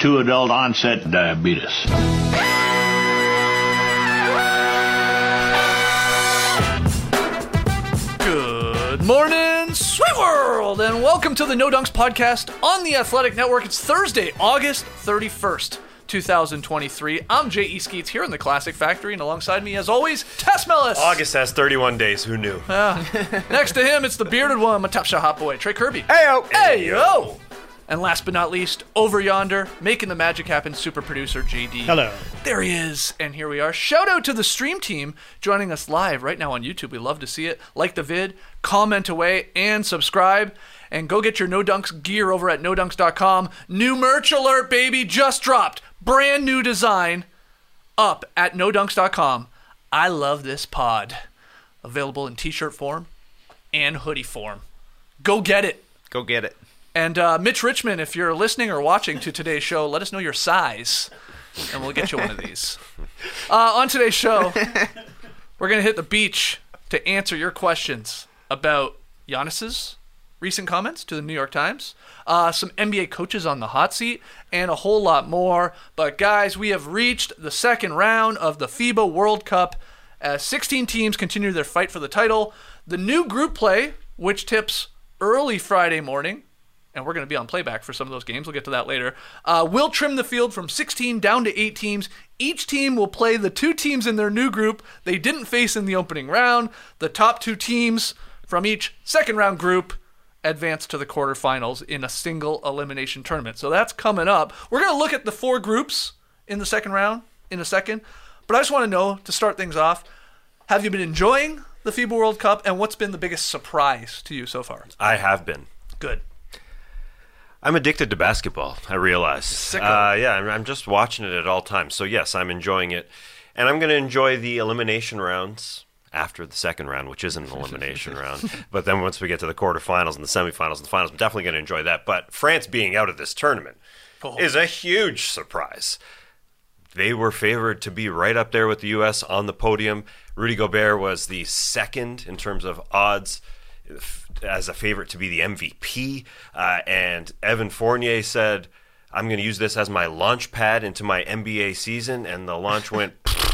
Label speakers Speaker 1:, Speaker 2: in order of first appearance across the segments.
Speaker 1: 2 adult onset diabetes.
Speaker 2: Good morning, sweet world, and welcome to the No Dunks podcast on the Athletic Network. It's Thursday, August 31st, 2023. I'm J.E. Skeets here in the Classic Factory, and alongside me, as always, Tess Mellis.
Speaker 3: August has 31 days. Who knew?
Speaker 2: Next to him, it's the bearded one, Matapsha Hot Boy, Trey Kirby.
Speaker 3: Heyo!
Speaker 2: Heyo! And last but not least, over yonder, making the magic happen, super producer JD.
Speaker 4: Hello.
Speaker 2: There he is, and here we are. Shout out to the stream team joining us live right now on YouTube. We love to see it. Like the vid, comment away, and subscribe. And go get your No Dunks gear over at NoDunks.com. New merch alert, baby, just dropped. Brand new design up at NoDunks.com. I love this pod. Available in t-shirt form and hoodie form. Go get it.
Speaker 4: Go get it.
Speaker 2: And Mitch Richmond, if you're listening or watching to today's show, let us know your size, and we'll get you one of these. On today's show, we're going to hit the beach to answer your questions about Giannis's recent comments to the New York Times, some NBA coaches on the hot seat, and a whole lot more. But guys, we have reached the second round of the FIBA World Cup as 16 teams continue their fight for the title. The new group play, which tips early Friday morning, and we're going to be on playback for some of those games. We'll get to that later. We'll trim the field from 16 down to 8 teams. Each team will play the 2 teams in their new group they didn't face in the opening round. The top 2 teams from each second round group advance to the quarterfinals in a single elimination tournament. So that's coming up. We're going to look at the 4 groups in the second round in a second. But I just want to know, to start things off, have you been enjoying the FIBA World Cup, and what's been the biggest surprise to you so far?
Speaker 3: I have been.
Speaker 2: Good.
Speaker 3: I'm addicted to basketball, I realize. Yeah, I'm just watching it at all times. So yes, I'm enjoying it. And I'm going to enjoy the elimination rounds after the second round, which isn't an elimination round. But then once we get to the quarterfinals and the semifinals and the finals, I'm definitely going to enjoy that. But France being out of this tournament is a huge surprise. They were favored to be right up there with the U.S. on the podium. Rudy Gobert was the second in terms of odds as a favorite to be the MVP. And Evan Fournier said, I'm going to use this as my launch pad into my NBA season. And the launch went,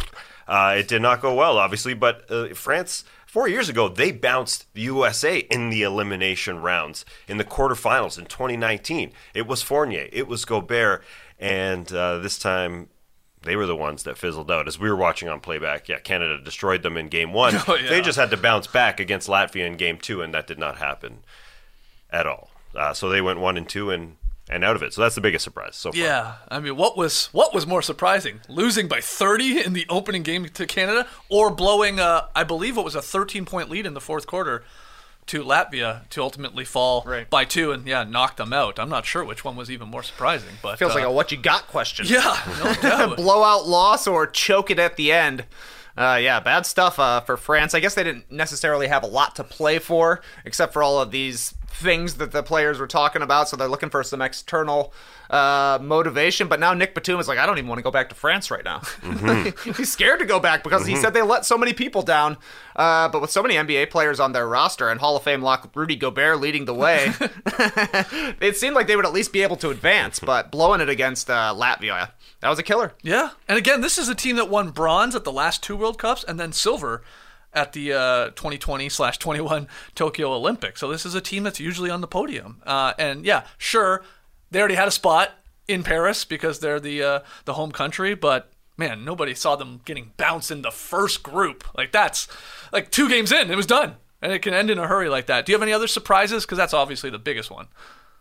Speaker 3: it did not go well, obviously. But France, 4 years ago, they bounced the USA in the elimination rounds in the quarterfinals in 2019. It was Fournier. It was Gobert. And this time, they were the ones that fizzled out. As we were watching on playback, Canada destroyed them in Game 1. Oh, yeah. They just had to bounce back against Latvia in Game 2, and that did not happen at all. So they went 1 and 2 and out of it. So that's the biggest surprise so far.
Speaker 2: Yeah, I mean, what was more surprising? Losing by 30 in the opening game to Canada, or blowing, I believe it was a 13-point lead in the fourth quarter to Latvia to ultimately fall by 2 and knock them out. I'm not sure which one was even more surprising, but
Speaker 4: feels like a what you got question.
Speaker 2: Yeah, no doubt.
Speaker 4: Blowout loss or choke it at the end. Bad stuff for France. I guess they didn't necessarily have a lot to play for, except for all of these things that the players were talking about, so they're looking for some external motivation. But now Nick Batum is like, I don't even want to go back to France right now. Mm-hmm. He's scared to go back because he said they let so many people down. But with so many NBA players on their roster and Hall of Fame lock Rudy Gobert leading the way, it seemed like they would at least be able to advance. But blowing it against Latvia, that was a killer.
Speaker 2: Yeah, and again, this is a team that won bronze at the last 2 World Cups and then silver at the 2020/21 Tokyo Olympics. So this is a team that's usually on the podium. And yeah, sure, they already had a spot in Paris because they're the home country, but man, nobody saw them getting bounced in the first group. Like, that's like 2 games in, it was done. And it can end in a hurry like that. Do you have any other surprises? Because that's obviously the biggest one.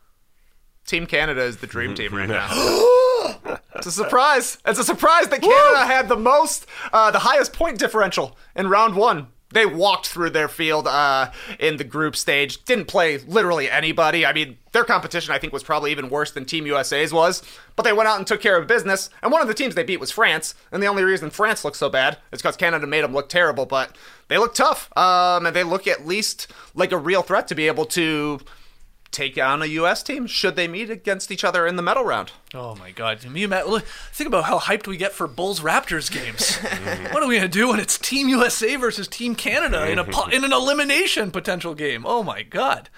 Speaker 4: Team Canada is the dream team right now. It's a surprise. It's a surprise that Canada had the highest point differential in round 1. They walked through their field in the group stage, didn't play literally anybody. I mean, their competition, I think, was probably even worse than Team USA's was, but they went out and took care of business, and one of the teams they beat was France, and the only reason France looked so bad is because Canada made them look terrible, but they look tough, and they look at least like a real threat to be able to take on a U.S. team should they meet against each other in the medal round.
Speaker 2: Oh my God. Think about how hyped we get for Bulls-Raptors games. What are we going to do when it's Team USA versus Team Canada in an elimination potential game? Oh my God.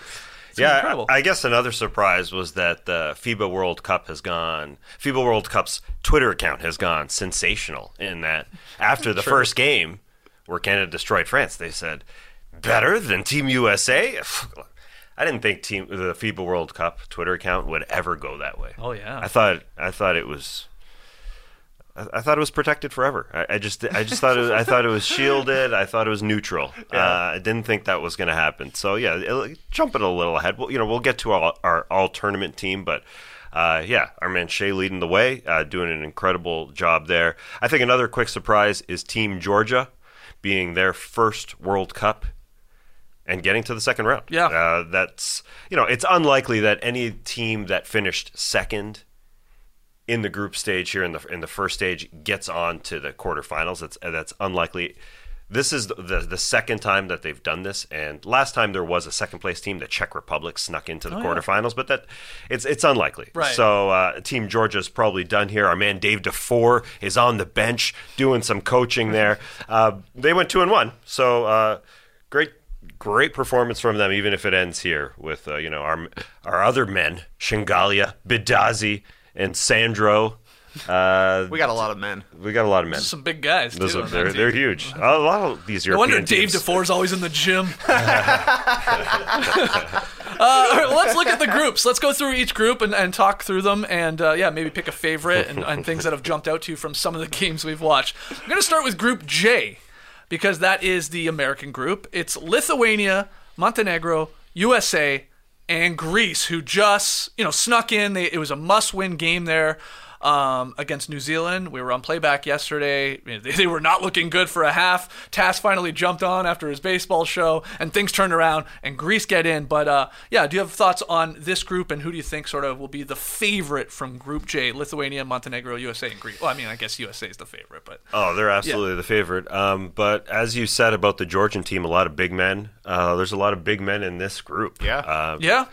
Speaker 3: Yeah,
Speaker 2: incredible.
Speaker 3: I guess another surprise was that the FIBA World Cup's Twitter account has gone sensational in that after the first game where Canada destroyed France, they said, better than Team USA? I didn't think the FIBA World Cup Twitter account would ever go that way.
Speaker 2: Oh, yeah.
Speaker 3: I thought it was protected forever. I just thought I thought it was shielded. I thought it was neutral. I didn't think that was going to happen. So yeah, jumping a little ahead. We'll get to our all tournament team, but our man Shea leading the way, doing an incredible job there. I think another quick surprise is Team Georgia being their first World Cup and getting to the second round.
Speaker 2: Yeah,
Speaker 3: that's it's unlikely that any team that finished second in the group stage here in the first stage gets on to the quarterfinals. That's unlikely. This is the second time that they've done this, and last time there was a second place team, the Czech Republic, snuck into the quarterfinals, but it's unlikely.
Speaker 2: Right. So
Speaker 3: Team Georgia's probably done here. Our man Dave DeFore is on the bench doing some coaching there. They went 2-1, so great performance from them, even if it ends here with our other men, Shingalia, Bidazi, and Sandro.
Speaker 4: We got a lot of men.
Speaker 2: Some big guys, too.
Speaker 3: They're huge. A lot of these European
Speaker 2: I wonder
Speaker 3: teams.
Speaker 2: Dave DeFore's always in the gym. All right, well, let's look at the groups. Let's go through each group and talk through them and, maybe pick a favorite and things that have jumped out to you from some of the games we've watched. I'm going to start with Group J because that is the American group. It's Lithuania, Montenegro, USA, and Greece, who just snuck in. It was a must-win game there against New Zealand. We were on playback yesterday. They were not looking good for a half. Tass finally jumped on after his baseball show, and things turned around, and Greece get in. But, do you have thoughts on this group, and who do you think sort of will be the favorite from Group J? Lithuania, Montenegro, USA, and Greece. Well, I mean, I guess USA is the favorite. But
Speaker 3: they're absolutely the favorite. But as you said about the Georgian team, a lot of big men. There's a lot of big men in this group.
Speaker 4: Yeah.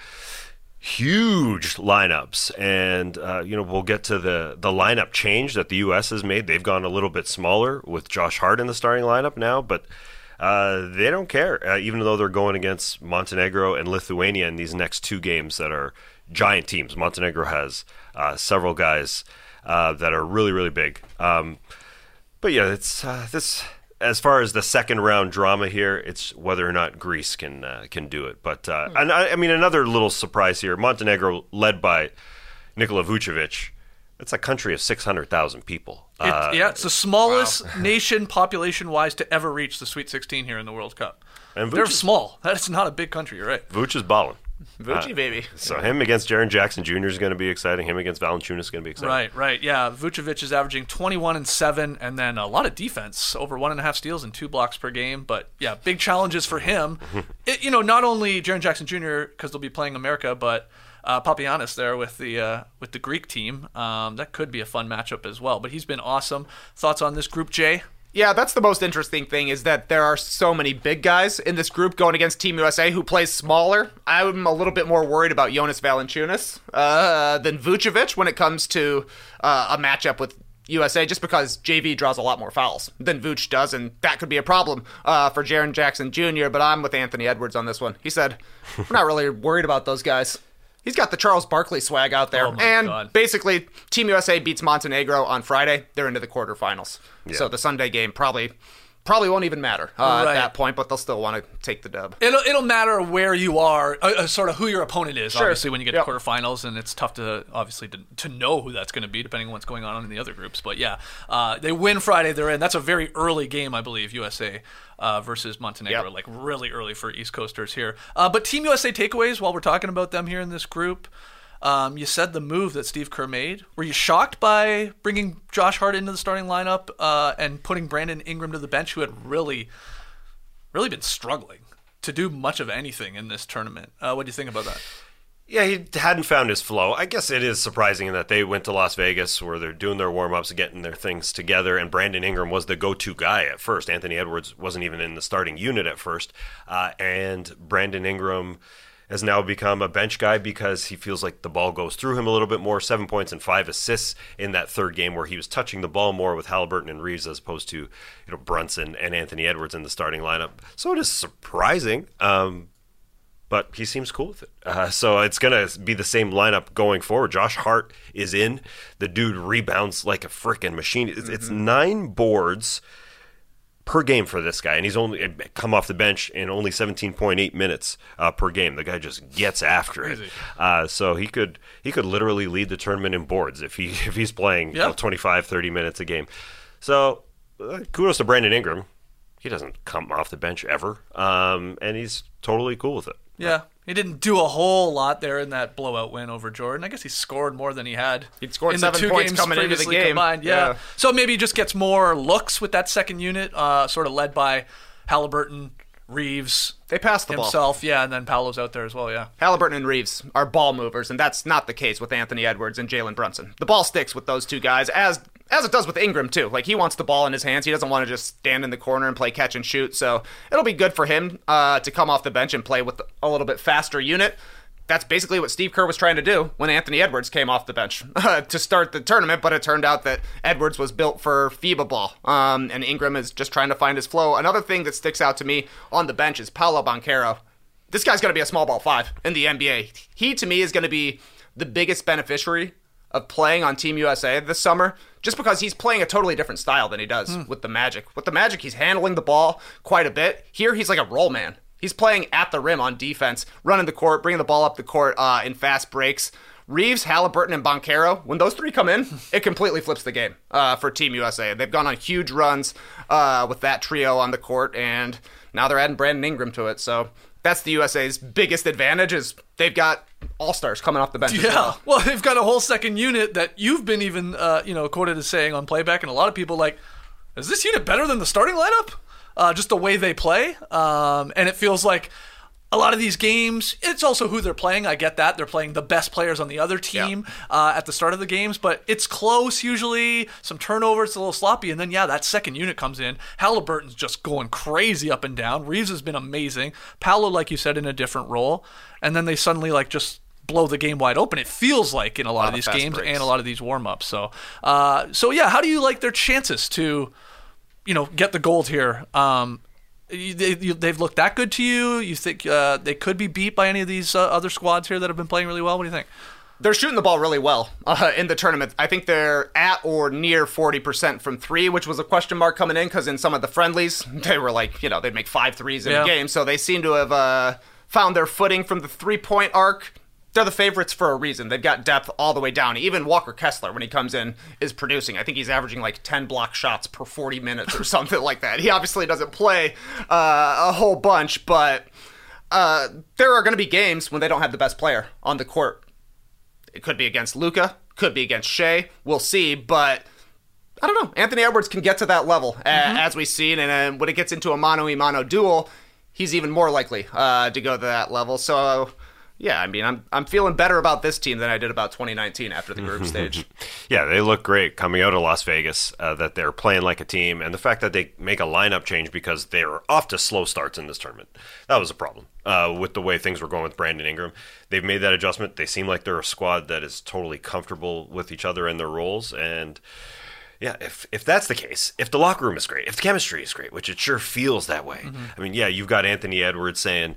Speaker 3: Huge lineups, and we'll get to the lineup change that the U.S. has made. They've gone a little bit smaller with Josh Hart in the starting lineup now, but they don't care, even though they're going against Montenegro and Lithuania in these next two games that are giant teams. Montenegro has several guys that are really, really big. But yeah, it's this. As far as the second round drama here, it's whether or not Greece can do it. But and I mean, another little surprise here: Montenegro, led by Nikola Vucevic. It's a country of 600,000 people.
Speaker 2: It's the smallest nation population-wise to ever reach the Sweet 16 here in the World Cup.
Speaker 3: And
Speaker 2: they're small. That's not a big country. You're right.
Speaker 3: Vuce is balling.
Speaker 4: Vucci, baby.
Speaker 3: So him against Jaren Jackson Jr. is going to be exciting. Him against Valanciunas is going to be exciting.
Speaker 2: Right. Yeah, Vucevic is averaging 21 and 7, and then a lot of defense, over 1.5 steals and 2 blocks per game. But yeah, big challenges for him. Not only Jaren Jackson Jr. because they'll be playing America, but Papagiannis there with the Greek team. That could be a fun matchup as well. But he's been awesome. Thoughts on this Group J?
Speaker 4: Yeah, that's the most interesting thing is that there are so many big guys in this group going against Team USA who plays smaller. I'm a little bit more worried about Jonas Valanciunas than Vucevic when it comes to a matchup with USA, just because JV draws a lot more fouls than Vooch does, and that could be a problem for Jaren Jackson Jr., but I'm with Anthony Edwards on this one. He said, we're not really worried about those guys. He's got the Charles Barkley swag out there. God. Basically, Team USA beats Montenegro on Friday. They're into the quarterfinals. Yeah. So the Sunday game probably won't even matter at that point, but they'll still want to take the dub.
Speaker 2: It'll matter where you are, sort of who your opponent is, obviously, when you get to quarterfinals, and it's tough to, obviously, to know who that's going to be, depending on what's going on in the other groups. But yeah, they win Friday, they're in. That's a very early game, I believe, USA versus Montenegro, like really early for East Coasters here. But Team USA takeaways, while we're talking about them here in this group, you said the move that Steve Kerr made. Were you shocked by bringing Josh Hart into the starting lineup and putting Brandon Ingram to the bench, who had really been struggling to do much of anything in this tournament? What do you think about that?
Speaker 3: Yeah, he hadn't found his flow. I guess it is surprising that they went to Las Vegas where they're doing their warm-ups, getting their things together, and Brandon Ingram was the go-to guy at first. Anthony Edwards wasn't even in the starting unit at first, and Brandon Ingram has now become a bench guy because he feels like the ball goes through him a little bit more. 7 points and 5 assists in that third game where he was touching the ball more with Halliburton and Reeves as opposed to Brunson and Anthony Edwards in the starting lineup. So it is surprising. but he seems cool with it. So it's going to be the same lineup going forward. Josh Hart is in. The dude rebounds like a freaking machine. It's 9 boards per game for this guy, and he's only come off the bench in only 17.8 minutes per game. The guy just gets after it. So he could literally lead the tournament in boards if he's playing 25, 30 minutes a game. So kudos to Brandon Ingram. He doesn't come off the bench ever, and he's totally cool with it.
Speaker 2: Yeah, he didn't do a whole lot there in that blowout win over Jordan. I guess he scored more than he had.
Speaker 4: He'd scored
Speaker 2: in
Speaker 4: 7
Speaker 2: the 2
Speaker 4: points
Speaker 2: games
Speaker 4: coming into the game.
Speaker 2: Combined. Yeah. So maybe he just gets more looks with that second unit, sort of led by Halliburton, Reeves.
Speaker 4: They passed the
Speaker 2: himself, yeah, and then Paolo's out there as well, yeah.
Speaker 4: Halliburton and Reeves are ball movers, and that's not the case with Anthony Edwards and Jalen Brunson. The ball sticks with those two guys, as it does with Ingram, too. Like, he wants the ball in his hands. He doesn't want to just stand in the corner and play catch and shoot. So it'll be good for him to come off the bench and play with a little bit faster unit. That's basically what Steve Kerr was trying to do when Anthony Edwards came off the bench to start the tournament, but it turned out that Edwards was built for FIBA ball, and Ingram is just trying to find his flow. Another thing that sticks out to me on the bench is Paolo Banchero. This guy's going to be a small ball 5 in the NBA. He, to me, is going to be the biggest beneficiary of playing on Team USA this summer, just because he's playing a totally different style than he does with the Magic. With the Magic, he's handling the ball quite a bit. Here, he's like a roll man. He's playing at the rim on defense, running the court, bringing the ball up the court in fast breaks. Reeves, Halliburton, and Banchero, when those 3 come in, it completely flips the game for Team USA. They've gone on huge runs with that trio on the court, and now they're adding Brandon Ingram to it. So that's the USA's biggest advantage, is they've got all-stars coming off the bench as well.
Speaker 2: Well, they've got a whole second unit that you've been even quoted as saying on playback, and a lot of people like, is this unit better than the starting lineup? Just the way they play. And it feels like a lot of these games, it's also who they're playing. I get that. They're playing the best players on the other team at the start of the games, but it's close usually. Some turnovers, it's a little sloppy. And then, that second unit comes in. Halliburton's just going crazy up and down. Reeves has been amazing. Paolo, like you said, in a different role. And then they suddenly just blow the game wide open. It feels like in a lot of these games breaks. And a lot of these warm-ups. So how do you like their chances to get the gold here? They've looked that good to you? You think they could be beat by any of these other squads here that have been playing really well? What do you think?
Speaker 4: They're shooting the ball really well in the tournament. I think they're at or near 40% from 3, which was a question mark coming in because in some of the friendlies, they were like, they'd make 5 threes in a game. So they seem to have found their footing from the 3-point arc. They're the favorites for a reason. They've got depth all the way down. Even Walker Kessler, when he comes in, is producing. I think he's averaging 10 block shots per 40 minutes or something like that. He obviously doesn't play a whole bunch, but there are going to be games when they don't have the best player on the court. It could be against Luka, could be against Shea. We'll see, but I don't know. Anthony Edwards can get to that level, as we've seen, and when it gets into a mano-a-mano duel, he's even more likely to go to that level. So yeah, I mean, I'm feeling better about this team than I did about 2019 after the group stage.
Speaker 3: Yeah, they look great coming out of Las Vegas, that they're playing like a team, and the fact that they make a lineup change because they're off to slow starts in this tournament. That was a problem with the way things were going with Brandon Ingram. They've made that adjustment. They seem like they're a squad that is totally comfortable with each other and their roles, and yeah, if that's the case, if the locker room is great, if the chemistry is great, which it sure feels that way. I mean, you've got Anthony Edwards saying,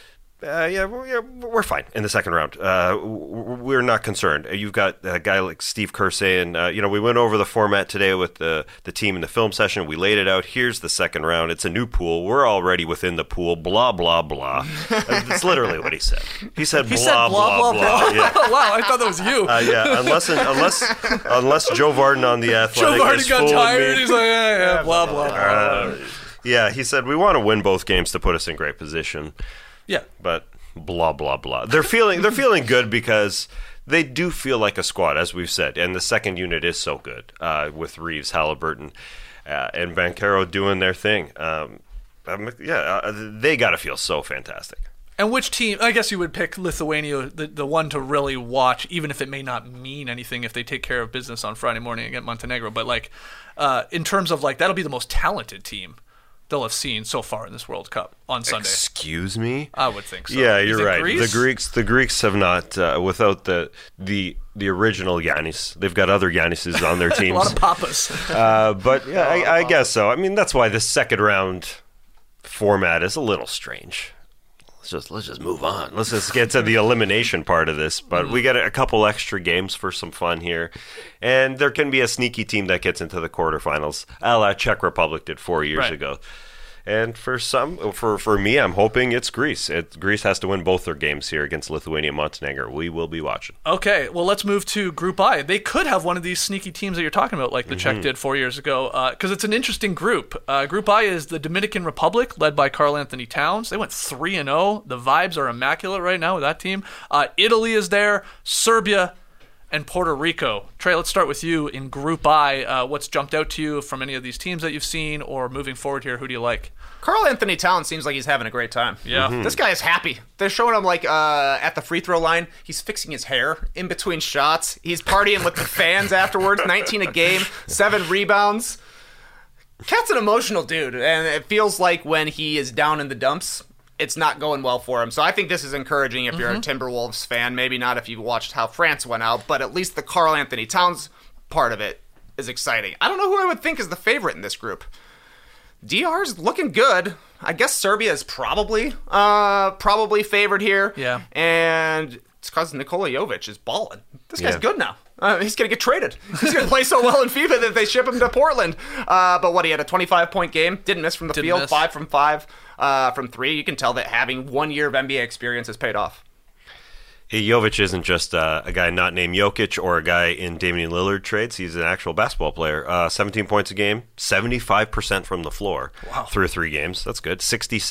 Speaker 3: we're fine in the second round. We're not concerned. You've got a guy like Steve Kerr saying, we went over the format today with the team in the film session. We laid it out. Here's the second round. It's a new pool. We're already within the pool. Blah, blah, blah. That's literally what he said. He said blah, blah, blah. Yeah.
Speaker 2: Wow, I thought that was you.
Speaker 3: Unless Joe Vardon on The Athletic
Speaker 2: Joe Vardon got tired. He's like, blah, blah, blah.
Speaker 3: He said, we want to win both games to put us in great position.
Speaker 2: Yeah,
Speaker 3: but blah blah blah. They're feeling good because they do feel like a squad, as we've said, and the second unit is so good with Reeves, Halliburton, and Banchero doing their thing. They got to feel so fantastic.
Speaker 2: And which team? I guess you would pick Lithuania, the one to really watch, even if it may not mean anything if they take care of business on Friday morning against Montenegro. But in terms of that'll be the most talented team they'll have seen so far in this World Cup on Sunday.
Speaker 3: Excuse me?
Speaker 2: I would think so.
Speaker 3: Yeah, you're right.
Speaker 2: Greece?
Speaker 3: The Greeks have not, without the original Giannis. They've got other Giannises on their teams.
Speaker 2: A lot of papas.
Speaker 3: But yeah, I guess so. I mean, that's why the second round format is a little strange. let's just move on. Let's just get to the elimination part of this. But we got a couple extra games for some fun here, and there can be a sneaky team that gets into the quarterfinals, a la Czech Republic did 4 years ago. And for me, I'm hoping it's Greece. Greece has to win both their games here against Lithuania and Montenegro. We will be watching.
Speaker 2: Okay, well, let's move to Group I. They could have one of these sneaky teams that you're talking about, like the Czech did 4 years ago, because it's an interesting group. Group I is the Dominican Republic, led by Karl Anthony Towns. They went 3-0. The vibes are immaculate right now with that team. Italy is there, Serbia, and Puerto Rico. Trey, let's start with you in Group I. What's jumped out to you from any of these teams that you've seen, or moving forward here, who do you like?
Speaker 4: Karl Anthony Towns seems like he's having a great time.
Speaker 2: Yeah.
Speaker 4: This guy is happy. They're showing him at the free throw line. He's fixing his hair in between shots. He's partying with the fans afterwards. 19 a game, 7 rebounds. Cat's an emotional dude, and it feels like when he is down in the dumps, it's not going well for him. So I think this is encouraging if you're a Timberwolves fan. Maybe not if you watched how France went out, but at least the Karl Anthony Towns part of it is exciting. I don't know who I would think is the favorite in this group. DR's looking good. I guess Serbia is probably favored here.
Speaker 2: Yeah.
Speaker 4: And it's because Nikola Jovic is balling. This guy's good now. He's going to get traded. He's going to play so well in FIFA that they ship him to Portland. But he had a 25-point game. Didn't miss from the field. 5 from 5 from 3. You can tell that having 1 year of NBA experience has paid off.
Speaker 3: Hey, Jovic isn't just a guy not named Jokic or a guy in Damian Lillard trades. He's an actual basketball player. 17 points a game, 75% from the floor through 3 games. That's good.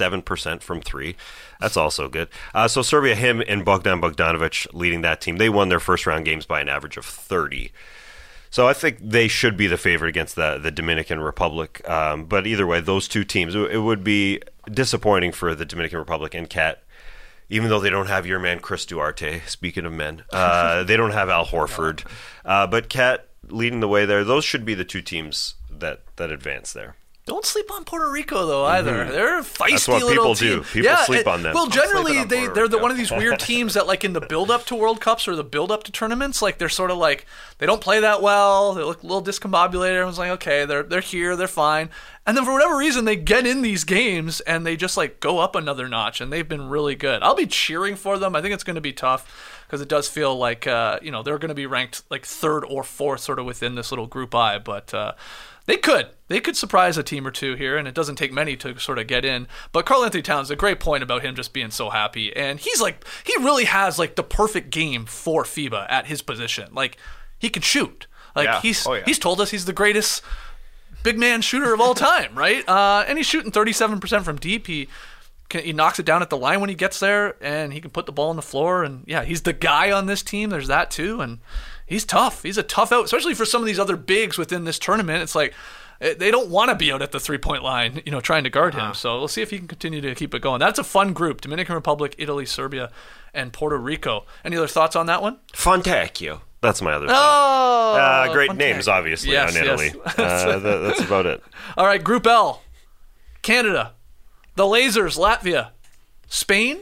Speaker 3: 67% from 3. That's also good. So Serbia, him and Bogdan Bogdanovic leading that team. They won their first-round games by an average of 30. So I think they should be the favorite against the Dominican Republic. But either way, those two teams, it would be disappointing for the Dominican Republic and Cat. Even though they don't have your man Chris Duarte, speaking of men, they don't have Al Horford. But Cat leading the way there, those should be the two teams that advance there.
Speaker 2: Don't sleep on Puerto Rico, though, either. They're a feisty
Speaker 3: That's what
Speaker 2: little
Speaker 3: people
Speaker 2: team.
Speaker 3: do. People sleep on them.
Speaker 2: Well, generally,
Speaker 4: on
Speaker 2: they're one of these weird teams that, like, in the build-up to World Cups or the build-up to tournaments, like, they're sort of like, they don't play that well. They look a little discombobulated. Everyone's like, okay, they're here. They're fine. And then for whatever reason, they get in these games, and they just, like, go up another notch, and they've been really good. I'll be cheering for them. I think it's going to be tough because it does feel like, they're going to be ranked, like, 3rd or 4th sort of within this little Group I, but They could surprise a team or two here, and it doesn't take many to sort of get in. But Karl Anthony Towns, a great point about him just being so happy, and he really has like the perfect game for FIBA at his position. Like he can shoot. Like he's told us he's the greatest big man shooter of all time, right? And he's shooting 37% from deep. He knocks it down at the line when he gets there, and he can put the ball on the floor. And yeah, he's the guy on this team. There's that too, and he's tough. He's a tough out, especially for some of these other bigs within this tournament. It's like they don't want to be out at the 3-point line, trying to guard him. So we'll see if he can continue to keep it going. That's a fun group: Dominican Republic, Italy, Serbia, and Puerto Rico. Any other thoughts on that one?
Speaker 3: Fontecchio. That's my other thought. Great
Speaker 2: Fontecchio.
Speaker 3: names, obviously, on Italy.
Speaker 2: Yes.
Speaker 3: That's about it.
Speaker 2: All right, Group L: Canada, the Lasers, Latvia, Spain,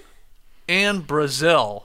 Speaker 2: and Brazil.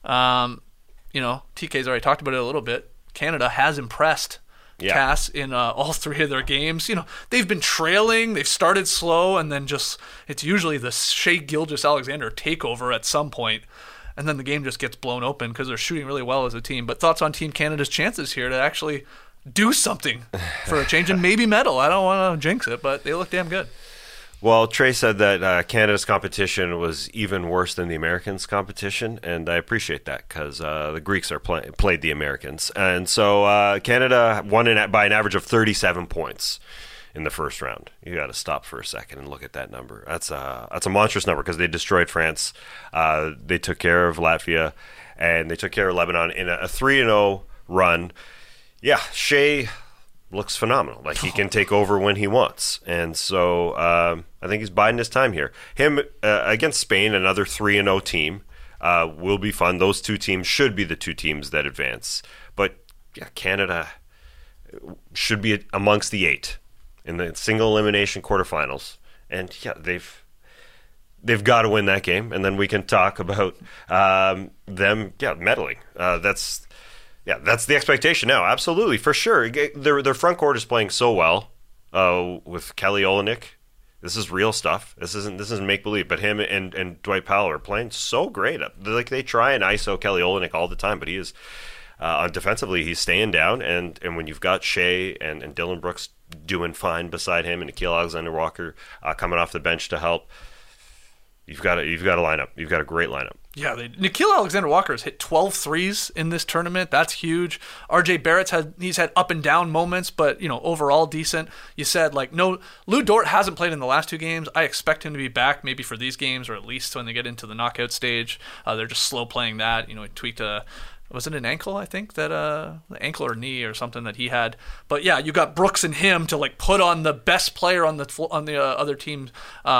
Speaker 2: TK's already talked about it a little bit. Canada has impressed Cass in all 3 of their games. They've been trailing, they've started slow, and then it's usually the Shai Gilgeous-Alexander takeover at some point, and then the game just gets blown open because they're shooting really well as a team. But thoughts on Team Canada's chances here to actually do something for a change and maybe medal? I don't want to jinx it, but they look damn good.
Speaker 3: Well, Trey said that Canada's competition was even worse than the Americans' competition, and I appreciate that because the Greeks played the Americans. And so Canada won by an average of 37 points in the first round. You got to stop for a second and look at that number. That's a monstrous number because they destroyed France. They took care of Latvia, and they took care of Lebanon in a 3-0 run. Yeah, Shai looks phenomenal. Like, he can take over when he wants. And so I think he's biding his time here. Him against Spain, another 3-0 team, will be fun. Those 2 teams should be the 2 teams that advance. But, yeah, Canada should be amongst the 8 in the single elimination quarterfinals. And, yeah, they've got to win that game. And then we can talk about them, meddling. That's the expectation now. Absolutely, for sure. Their front court is playing so well with Kelly Olynyk This is real stuff. This isn't make believe. But him and Dwight Powell are playing so great. Like they try and ISO Kelly Olynyk all the time, but he is defensively he's staying down. And when you've got Shea and Dylan Brooks doing fine beside him, and Nickeil Alexander-Walker coming off the bench to help, you've got a lineup. You've got a great lineup.
Speaker 2: Yeah, Nickeil Alexander-Walker has hit 12 threes in this tournament. That's huge. RJ Barrett's had up and down moments, but overall decent. You said no, Lou Dort hasn't played in the last 2 games. I expect him to be back maybe for these games, or at least when they get into the knockout stage. They're just slow playing that. He tweaked was it an ankle? I think that ankle or knee or something that he had. But yeah, you got Brooks and him to put on the best player on the other team's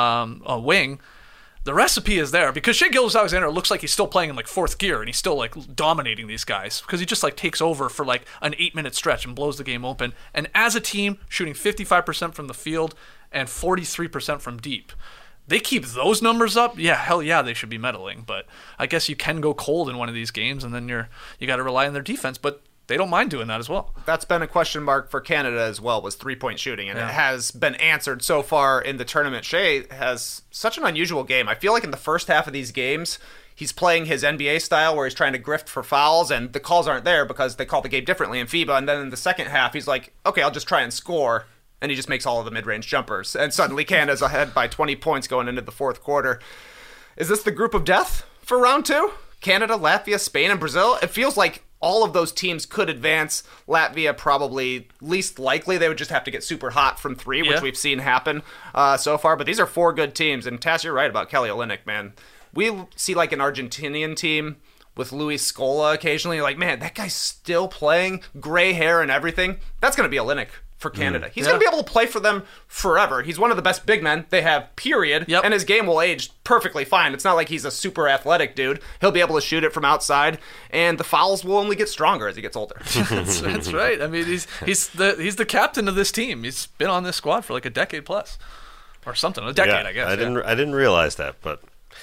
Speaker 2: wing. The recipe is there because Shai Gilgeous-Alexander looks like he's still playing in 4th gear, and he's still dominating these guys because he just takes over for an 8-minute stretch and blows the game open. And as a team, shooting 55% from the field and 43% from deep. They keep those numbers up, yeah, hell yeah, they should be medaling. But I guess you can go cold in one of these games, and then you got to rely on their defense. But they don't mind doing that as well.
Speaker 4: That's been a question mark for Canada as well, was 3-point shooting, and it has been answered so far in the tournament. Shai has such an unusual game. I feel like in the first half of these games, he's playing his NBA style where he's trying to grift for fouls, and the calls aren't there because they call the game differently in FIBA. And then in the second half, he's like, okay, I'll just try and score. And he just makes all of the mid-range jumpers. And suddenly Canada's ahead by 20 points going into the 4th quarter. Is this the group of death for round 2? Canada, Latvia, Spain, and Brazil? It feels like all of those teams could advance. Latvia probably least likely. They would just have to get super hot from 3, which we've seen happen so far. But these are 4 good teams. And Tass, you're right about Kelly Olynyk, man. We see an Argentinian team with Luis Scola occasionally. Man, that guy's still playing, gray hair and everything. That's going to be Olynyk for Canada. He's going to be able to play for them forever. He's one of the best big men they have, period.
Speaker 2: Yep.
Speaker 4: And his game will age perfectly fine. It's not like he's a super athletic dude. He'll be able to shoot it from outside, and the fouls will only get stronger as he gets older.
Speaker 2: That's right. I mean, he's the captain of this team. He's been on this squad for a decade plus. Or something. A decade, I guess.
Speaker 3: I didn't realize that, but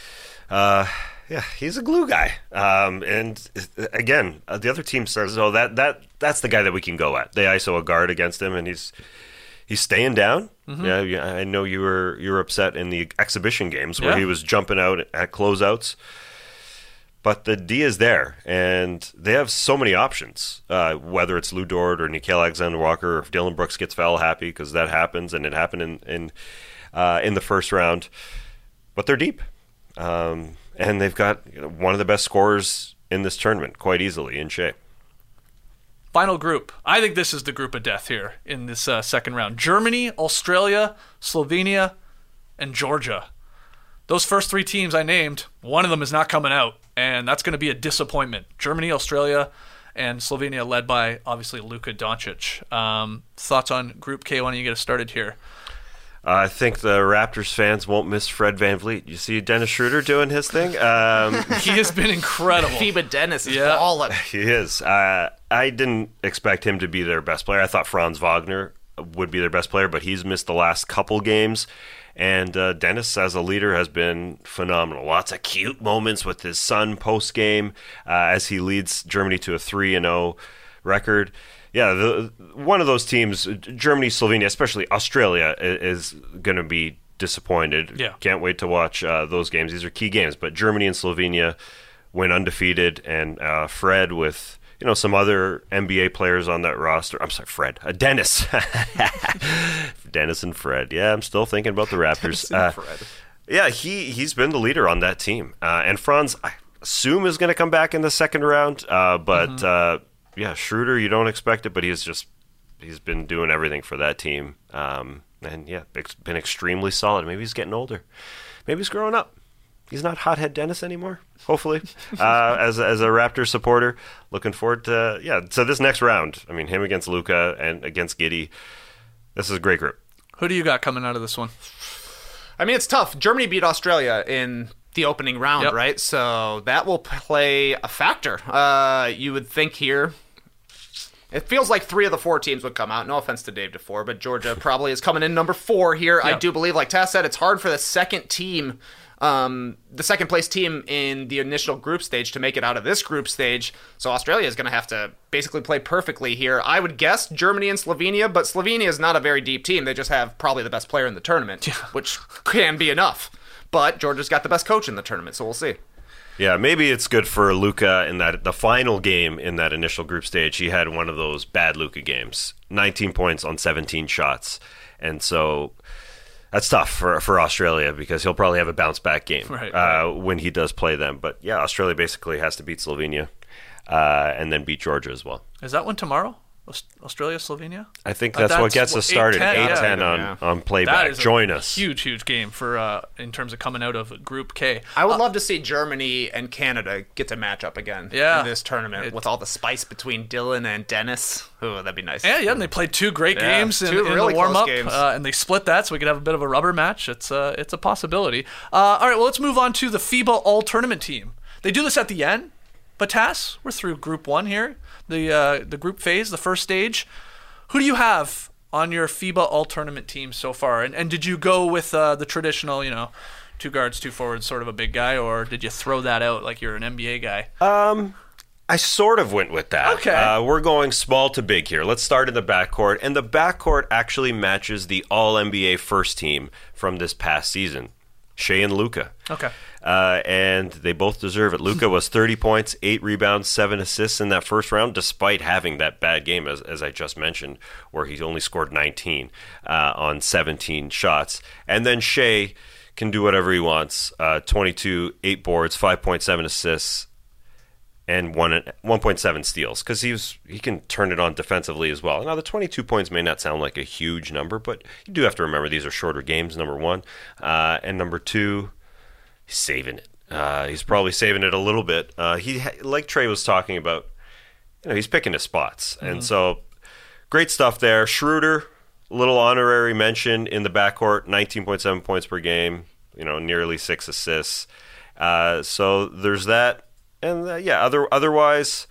Speaker 3: yeah, he's a glue guy. And again, the other team says, "Oh, that's the guy that we can go at." They ISO a guard against him, and he's staying down. Mm-hmm. Yeah, I know you were upset in the exhibition games where he was jumping out at closeouts. But the D is there, and they have so many options. Whether it's Lou Dort or Nickeil Alexander-Walker, or if Dylan Brooks gets foul happy, because that happens, and it happened in the first round. But they're deep. And they've got one of the best scorers in this tournament, quite easily, in Shai.
Speaker 2: Final group. I think this is the group of death here in this second round. Germany, Australia, Slovenia, and Georgia. Those first 3 teams I named, one of them is not coming out, and that's going to be a disappointment. Germany, Australia, and Slovenia, led by, obviously, Luka Doncic. Thoughts on Group K? Why don't you get us started here?
Speaker 3: I think the Raptors fans won't miss Fred VanVleet. You see Dennis Schroeder doing his thing?
Speaker 2: He has been incredible.
Speaker 4: FIBA Dennis is balling.
Speaker 3: He is. I didn't expect him to be their best player. I thought Franz Wagner would be their best player, but he's missed the last couple games. And Dennis, as a leader, has been phenomenal. Lots of cute moments with his son post-game as he leads Germany to a 3-0 record. Yeah, one of those teams, Germany, Slovenia, especially Australia, is going to be disappointed.
Speaker 2: Yeah.
Speaker 3: Can't wait to watch those games. These are key games. But Germany and Slovenia went undefeated, and Fred with some other NBA players on that roster. I'm sorry, Fred. Dennis. Dennis and Fred. Yeah, I'm still thinking about the Raptors.
Speaker 4: Dennis and Fred.
Speaker 3: Yeah, he's been the leader on that team. And Franz, I assume, is going to come back in the second round. Yeah, Schroeder, you don't expect it, but he's been doing everything for that team. And yeah, it's been extremely solid. Maybe he's getting older. Maybe he's growing up. He's not Hothead Dennis anymore, hopefully. As a Raptors supporter, looking forward to, so this next round, I mean, him against Luka and against Giddey, this is a great group.
Speaker 2: Who do you got coming out of this one?
Speaker 4: I mean, it's tough. Germany beat Australia in the opening round, right? So that will play a factor. You would think here It feels like 3 of the 4 teams would come out. No offense to Dave DeFore, but Georgia probably is coming in number 4 here. I do believe, like Taz said, it's hard for the second team, the second place team in the initial group stage to make it out of this group stage. So Australia is going to have to basically play perfectly here. I would guess Germany and Slovenia, but Slovenia is not a very deep team. They just have probably the best player in the tournament, which can be enough. But Georgia's got the best coach in the tournament, so we'll see.
Speaker 3: Yeah, maybe it's good for Luka in that the final game in that initial group stage, he had one of those bad Luka games, 19 points on 17 shots. And so that's tough for Australia because he'll probably have a bounce-back game when he does play them. But, yeah, Australia basically has to beat Slovenia and then beat Georgia as well.
Speaker 2: Is that one tomorrow? Australia, Slovenia?
Speaker 3: I think that's what gets us started. 8-10 on playback.
Speaker 2: That is
Speaker 3: Join us.
Speaker 2: Huge game for in terms of coming out of Group K.
Speaker 4: I would love to see Germany and Canada get to match up again in this tournament with all the spice between Dylan and Dennis. Oh, that'd be nice.
Speaker 2: Yeah, and they played 2 great games in
Speaker 4: really
Speaker 2: the warm-up,
Speaker 4: games.
Speaker 2: And they split that, so we could have a bit of a rubber match. It's a possibility. All right, well, let's move on to the FIBA All-Tournament team. They do this at the end, but Tass, we're through Group 1 here. The group phase, the first stage. Who do you have on your FIBA All-Tournament team so far? And did you go with the traditional, 2 guards, 2 forwards, sort of a big guy, or did you throw that out like you're an NBA guy?
Speaker 3: I sort of went with that.
Speaker 2: Okay.
Speaker 3: We're going small to big here. Let's start in the backcourt. And the backcourt actually matches the All-NBA first team from this past season, Shea and Luka.
Speaker 2: Okay.
Speaker 3: And they both deserve it. Luka was 30 points, 8 rebounds, 7 assists in that first round, despite having that bad game, as I just mentioned, where he only scored 19 on 17 shots. And then Shea can do whatever he wants, 22, 8 boards, 5.7 assists, and 1.7 steals, because he can turn it on defensively as well. Now, the 22 points may not sound like a huge number, but you do have to remember these are shorter games, number one. And number two, he's saving it. He's probably saving it a little bit. Like Trey was talking about, he's picking his spots. Mm-hmm. And so, great stuff there. Schroeder, little honorary mention in the backcourt, 19.7 points per game, nearly 6 assists. So there's that. And otherwise,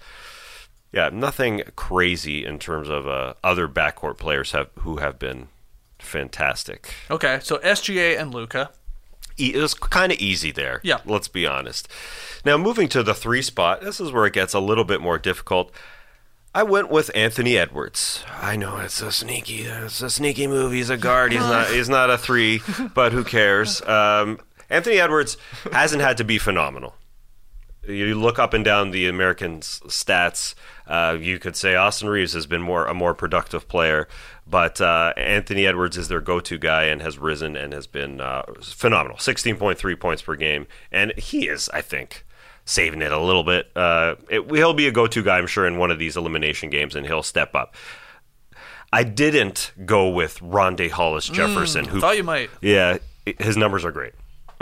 Speaker 3: nothing crazy in terms of other backcourt players who have been fantastic.
Speaker 2: Okay, so SGA and Luka.
Speaker 3: It was kind of easy there.
Speaker 2: Yeah.
Speaker 3: Let's be honest. Now, moving to the 3 spot, this is where it gets a little bit more difficult. I went with Anthony Edwards. I know it's a sneaky move. He's a guard. He's not a 3, but who cares? Anthony Edwards hasn't had to be phenomenal. You look up and down the American stats, you could say Austin Reeves has been a more productive player, but Anthony Edwards is their go-to guy and has risen and has been phenomenal. 16.3 points per game, and he is, I think, saving it a little bit. He'll be a go-to guy, I'm sure, in one of these elimination games, and he'll step up. I didn't go with Rondae Hollis-Jefferson. Who
Speaker 2: thought you might.
Speaker 3: Yeah, his numbers are great.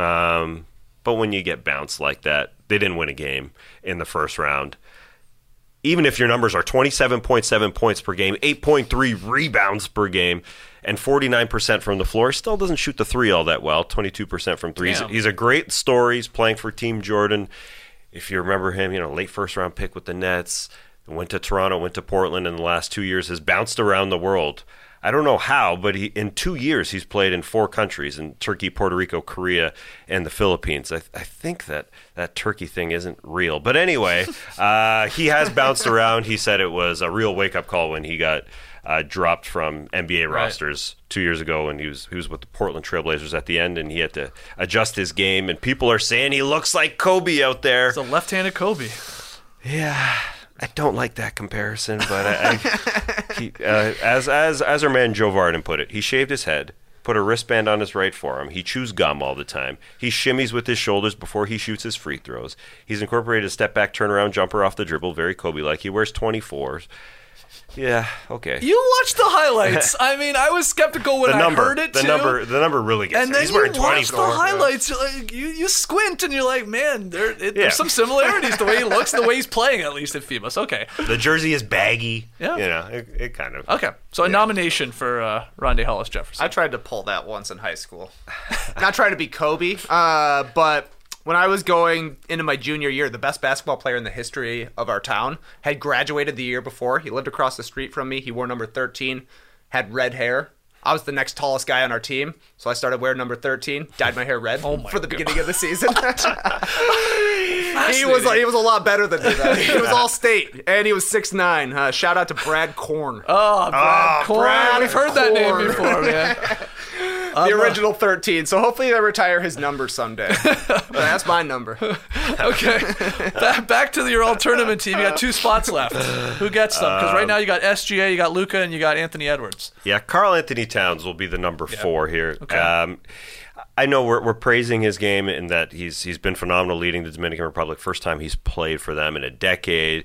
Speaker 3: But when you get bounced like that, they didn't win a game in the first round. Even if your numbers are 27.7 points per game, 8.3 rebounds per game, and 49% from the floor, still doesn't shoot the 3 all that well, 22% from 3. He's a great story. He's playing for Team Jordan. If you remember him, late first-round pick with the Nets, went to Toronto, went to Portland in the last 2 years, has bounced around the world. I don't know how, but in 2 years he's played in 4 countries, in Turkey, Puerto Rico, Korea, and the Philippines. I think that Turkey thing isn't real. But anyway, he has bounced around. He said it was a real wake-up call when he got dropped from NBA rosters 2 years ago, and he was with the Portland Trailblazers at the end, and he had to adjust his game. And people are saying he looks like Kobe out there.
Speaker 2: It's a left-handed Kobe.
Speaker 3: Yeah. I don't like that comparison, but as our man Joe Varden put it, he shaved his head, put a wristband on his right forearm. He chews gum all the time. He shimmies with his shoulders before he shoots his free throws. He's incorporated a step-back turnaround jumper off the dribble, very Kobe-like. He wears 24s. Yeah, okay.
Speaker 2: You watched the highlights. I mean, I was skeptical when I heard it, too.
Speaker 3: The number really gets
Speaker 2: and then
Speaker 3: he's wearing 24.
Speaker 2: And then you watch the highlights. You squint, and you're like, man, there's some similarities the way he looks and the way he's playing, at least at FIBA. Okay.
Speaker 3: The jersey is baggy.
Speaker 2: Yeah.
Speaker 3: It kind of...
Speaker 2: Okay, so a nomination for Rondae Hollis-Jefferson.
Speaker 4: I tried to pull that once in high school. Not trying to be Kobe, but when I was going into my junior year, the best basketball player in the history of our town had graduated the year before. He lived across the street from me. He wore number 13, had red hair. I was the next tallest guy on our team, so I started wearing number 13, dyed my hair red for the beginning of the season. He was a lot better than me, though. He was all state, and he was 6'9". Shout out to Brad Korn.
Speaker 2: Oh, Brad Korn.
Speaker 4: Brad
Speaker 2: We've heard that name before, man.
Speaker 4: The original 13, so hopefully they retire his number someday. That's my number.
Speaker 2: Okay. Back to your all-tournament team. You got 2 spots left. Who gets them? Because right now you got SGA, you got Luka, and you got Anthony Edwards.
Speaker 3: Yeah, Karl Anthony Towns will be the number 4 here.
Speaker 2: Okay.
Speaker 3: I know we're praising his game in that he's been phenomenal leading the Dominican Republic. First time he's played for them in a decade.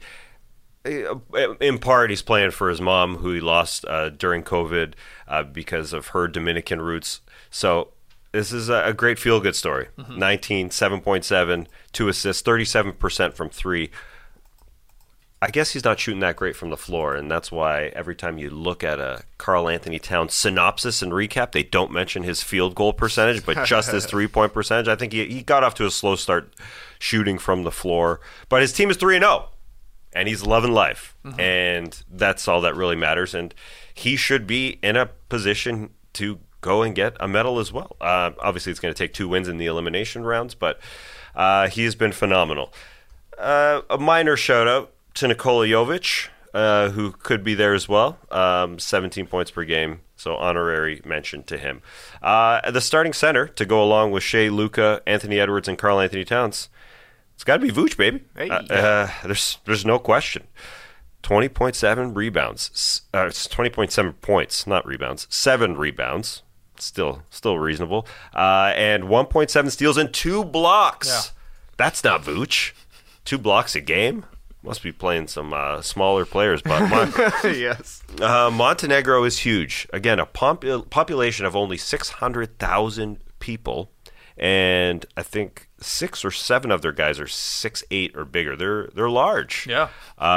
Speaker 3: In part, he's playing for his mom, who he lost during COVID because of her Dominican roots. So this is a great feel-good story. 19, 7.7, 2 assists, 37% from 3. I guess he's not shooting that great from the floor, and that's why every time you look at a Karl Anthony Towns synopsis and recap, they don't mention his field goal percentage, but just his three-point percentage. I think he got off to a slow start shooting from the floor, but his team is 3-0. And he's loving life, and that's all that really matters. And he should be in a position to go and get a medal as well. Obviously, it's going to take 2 wins in the elimination rounds, but he has been phenomenal. A minor shout-out to Nikola Jovic, who could be there as well. 17 points per game, so honorary mention to him. The starting center to go along with Shea, Luka, Anthony Edwards, and Karl Anthony Towns. It's got to be Vooch, baby.
Speaker 4: Hey.
Speaker 3: There's no question. 20.7 rebounds. It's 20.7 points, not rebounds. 7 rebounds. Still reasonable. And 1.7 steals and 2 blocks.
Speaker 2: Yeah.
Speaker 3: That's not Vooch. 2 blocks a game? Must be playing some smaller players. But
Speaker 4: Yes.
Speaker 3: Montenegro is huge. Again, a population of only 600,000 people. And I think 6 or 7 of their guys are 6'8" or bigger. They're large.
Speaker 2: Yeah.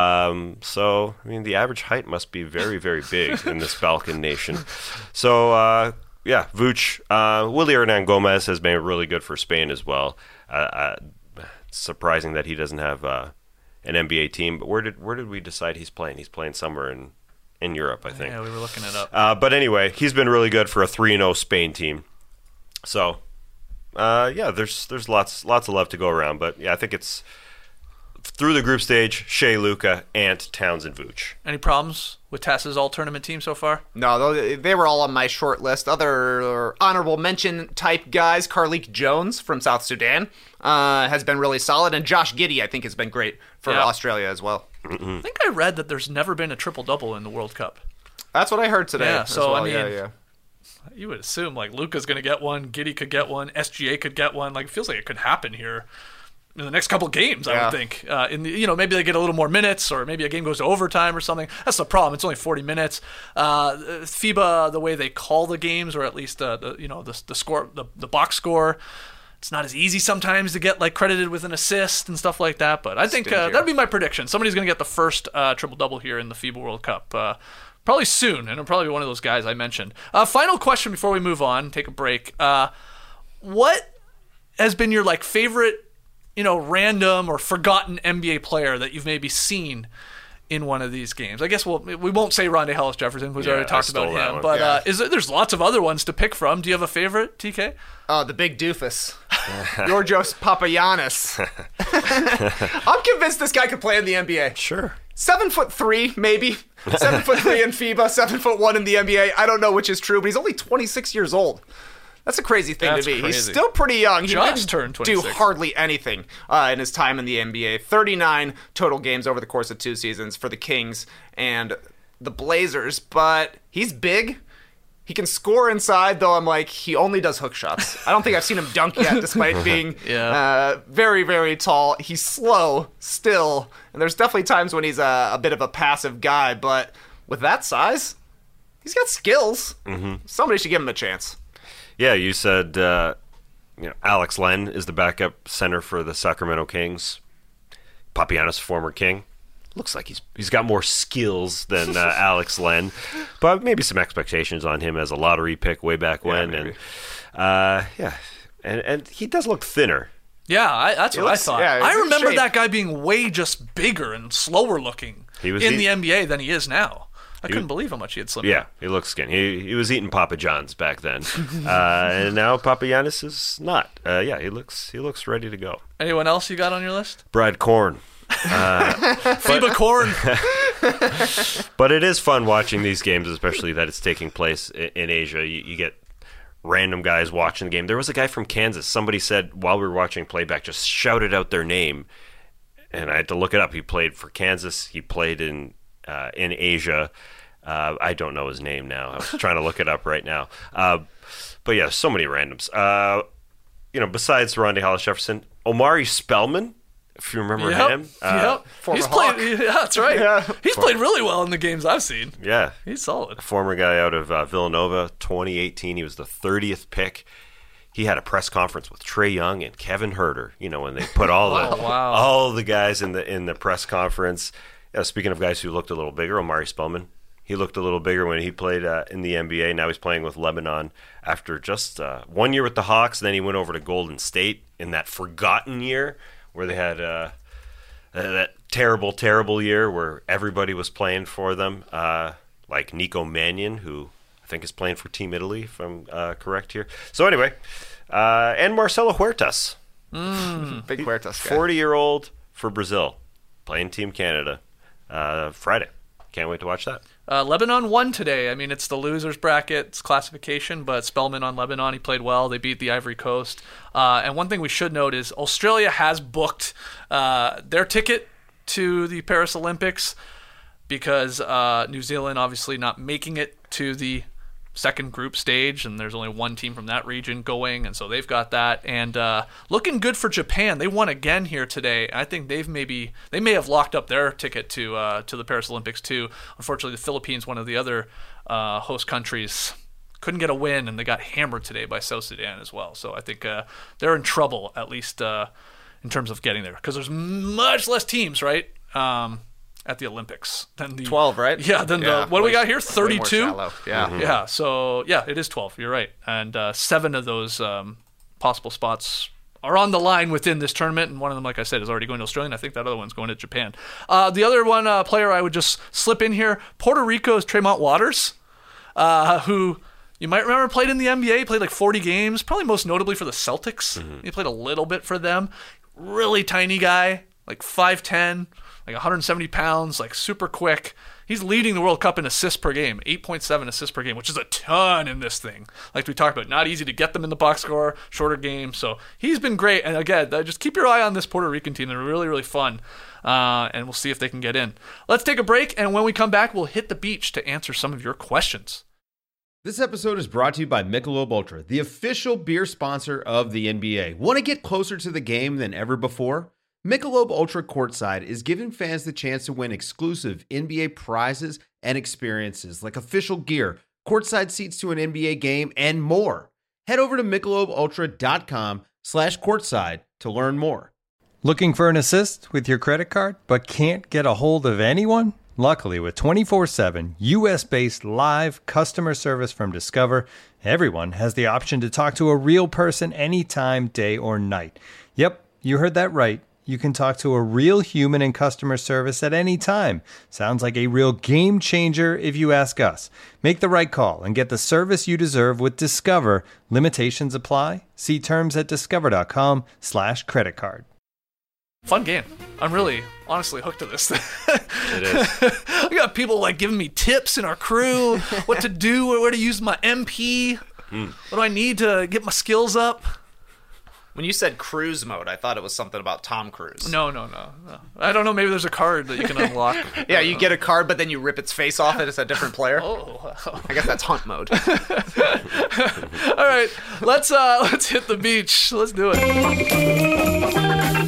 Speaker 3: So I mean, the average height must be very, very big in this Balkan nation. So yeah, Vooch. Willy Hernan Gomez has been really good for Spain as well. It's surprising that he doesn't have an NBA team. But where did we decide he's playing? He's playing somewhere in Europe, I think.
Speaker 2: Yeah, we were looking it up.
Speaker 3: But anyway, he's been really good for a 3-0 Spain team. So. Yeah, there's lots of love to go around, but yeah, I think it's through the group stage: Shea, Luka, Ant, Towns, and Vooch.
Speaker 2: Any problems with Tess's all-tournament team so far?
Speaker 4: No, they were all on my short list. Other honorable mention type guys: Carlik Jones from South Sudan has been really solid, and Josh Giddey, I think, has been great for Australia as well.
Speaker 2: I think I read that there's never been a triple-double in the World Cup.
Speaker 4: That's what I heard today.
Speaker 2: Yeah, so
Speaker 4: well.
Speaker 2: I mean,
Speaker 4: yeah.
Speaker 2: You would assume like Luka's going to get one, Giddey could get one, SGA could get one. Like it feels like it could happen here in the next couple of games. I would think. Maybe they get a little more minutes, or maybe a game goes to overtime or something. That's the problem. It's only 40 minutes. FIBA, the way they call the games, or at least the score, the box score. It's not as easy sometimes to get like credited with an assist and stuff like that. But I think that'd be my prediction. Somebody's going to get the first triple double here in the FIBA World Cup. Probably soon, and it'll probably be one of those guys I mentioned. Final question before we move on, take a break. What has been your like favorite, random or forgotten NBA player that you've maybe seen in one of these games? I guess we won't say Rondae Hollis-Jefferson because we already talked about him. But there's lots of other ones to pick from. Do you have a favorite, TK?
Speaker 4: The big doofus, Georgios Papagiannis. I'm convinced this guy could play in the NBA.
Speaker 3: Sure.
Speaker 4: 7'3", maybe. 7'3" in FIBA, 7'1" in the NBA. I don't know which is true, but he's only 26 years old. That's a crazy thing to be.
Speaker 2: Crazy.
Speaker 4: He's still pretty young. He
Speaker 2: Just
Speaker 4: didn't
Speaker 2: turned 26.
Speaker 4: do hardly anything in his time in the NBA. 39 total games over the course of 2 seasons for the Kings and the Blazers, but he's big. He can score inside, though I'm like, he only does hook shots. I don't think I've seen him dunk yet, despite being very, very tall. He's slow still, and there's definitely times when he's a bit of a passive guy, but with that size, he's got skills. Mm-hmm. Somebody should give him a chance.
Speaker 3: Yeah, you said Alex Len is the backup center for the Sacramento Kings. Papagiannis, former King. Looks like he's got more skills than Alex Len, but maybe some expectations on him as a lottery pick way back when.
Speaker 4: Maybe.
Speaker 3: And he does look thinner
Speaker 2: Yeah, that's what I thought.
Speaker 4: yeah,
Speaker 2: I
Speaker 4: he's in
Speaker 2: remember
Speaker 4: shape.
Speaker 2: that guy being way just bigger and slower looking
Speaker 3: He was
Speaker 2: in the NBA than he is now. I couldn't
Speaker 3: was-
Speaker 2: believe how much he had slimmed
Speaker 3: Yeah,
Speaker 2: down.
Speaker 3: he looks skinny. He was eating Papa John's back then, and now Papa Giannis is not. Yeah, he looks ready to go.
Speaker 2: Anyone else you got on your list?
Speaker 3: Brad Korn.
Speaker 2: FIBA Corn.
Speaker 3: But it is fun watching these games, especially that it's taking place in Asia. You get random guys watching the game. There was a guy from Kansas. Somebody said while we were watching playback, just shouted out their name, and I had to look it up. He played for Kansas. He played in Asia. I don't know his name now. I was trying to look it up right now. But yeah, so many randoms. Besides Rondae Hollis Jefferson, Omari Spellman, if you remember him.
Speaker 2: Yep.
Speaker 4: Former
Speaker 2: He's
Speaker 4: Hawk.
Speaker 2: played. Yeah, that's right.
Speaker 4: Yeah.
Speaker 2: He's played really well in the games I've seen.
Speaker 3: Yeah.
Speaker 2: He's solid.
Speaker 3: Former guy out of Villanova, 2018. He was the 30th pick. He had a press conference with Trae Young and Kevin Herter. When they put all the guys in the press conference. Speaking of guys who looked a little bigger, Omari Spellman. He looked a little bigger when he played in the NBA. Now he's playing with Lebanon after just 1 year with the Hawks. Then he went over to Golden State in that forgotten year where they had that terrible, terrible year where everybody was playing for them, like Nico Mannion, who I think is playing for Team Italy, if I'm correct here. So anyway, and Marcelo Huertas.
Speaker 4: Big Huertas guy.
Speaker 3: 40-year-old for Brazil, playing Team Canada Friday. Can't wait to watch that.
Speaker 2: Lebanon won today. I mean, it's the losers bracket, it's classification, but Spellman on Lebanon, he played well. They beat the Ivory Coast. And one thing we should note is Australia has booked their ticket to the Paris Olympics because New Zealand obviously not making it to the second group stage, and there's only one team from that region going, and so they've got that. And looking good for Japan. They won again here today. I think they may have locked up their ticket to the Paris Olympics too. Unfortunately, the Philippines, one of the other host countries, couldn't get a win, and they got hammered today by South Sudan as well. So I think they're in trouble, at least in terms of getting there, because there's much less teams, right? At the Olympics than the
Speaker 4: 12, right?
Speaker 2: Yeah. Then what do we got here? 32.
Speaker 4: Yeah.
Speaker 2: Yeah. So yeah, it is 12. You're right, and 7 of those possible spots are on the line within this tournament, and one of them, like I said, is already going to Australia. And I think that other one's going to Japan. The other one player I would just slip in here, Puerto Rico's Tremont Waters, who you might remember played in the NBA, played like 40 games, probably most notably for the Celtics. He played a little bit for them. Really tiny guy, like 5'10", like 170 pounds, like super quick. He's leading the World Cup in assists per game, 8.7 assists per game, which is a ton in this thing. Like we talked about, not easy to get them in the box score, shorter game. So he's been great. And again, just keep your eye on this Puerto Rican team. They're really, really fun. And we'll see if they can get in. Let's take a break. And when we come back, we'll hit the beach to answer some of your questions.
Speaker 5: This episode is brought to you by Michelob Ultra, the official beer sponsor of the NBA. Want to get closer to the game than ever before? Michelob Ultra Courtside is giving fans the chance to win exclusive NBA prizes and experiences like official gear, courtside seats to an NBA game, and more. Head over to MichelobUltra.com/courtside to learn more.
Speaker 6: Looking for an assist with your credit card but can't get a hold of anyone? Luckily, with 24/7 US-based live customer service from Discover, everyone has the option to talk to a real person anytime, day or night. Yep, you heard that right. You can talk to a real human in customer service at any time. Sounds like a real game changer if you ask us. Make the right call and get the service you deserve with Discover. Limitations apply. See terms at discover.com/creditcard.
Speaker 2: Fun game. I'm really, honestly hooked to this.
Speaker 3: It is.
Speaker 2: We got people like giving me tips in our crew, what to do, where to use my MP. What do I need to get my skills up?
Speaker 4: When you said cruise mode, I thought it was something about Tom Cruise.
Speaker 2: No. I don't know. Maybe there's a card that you can unlock.
Speaker 4: Yeah, you get a card, but then you rip its face off and it's a different player.
Speaker 2: Oh, wow.
Speaker 4: I guess that's hunt mode.
Speaker 2: All right, let's hit the beach. Let's do it.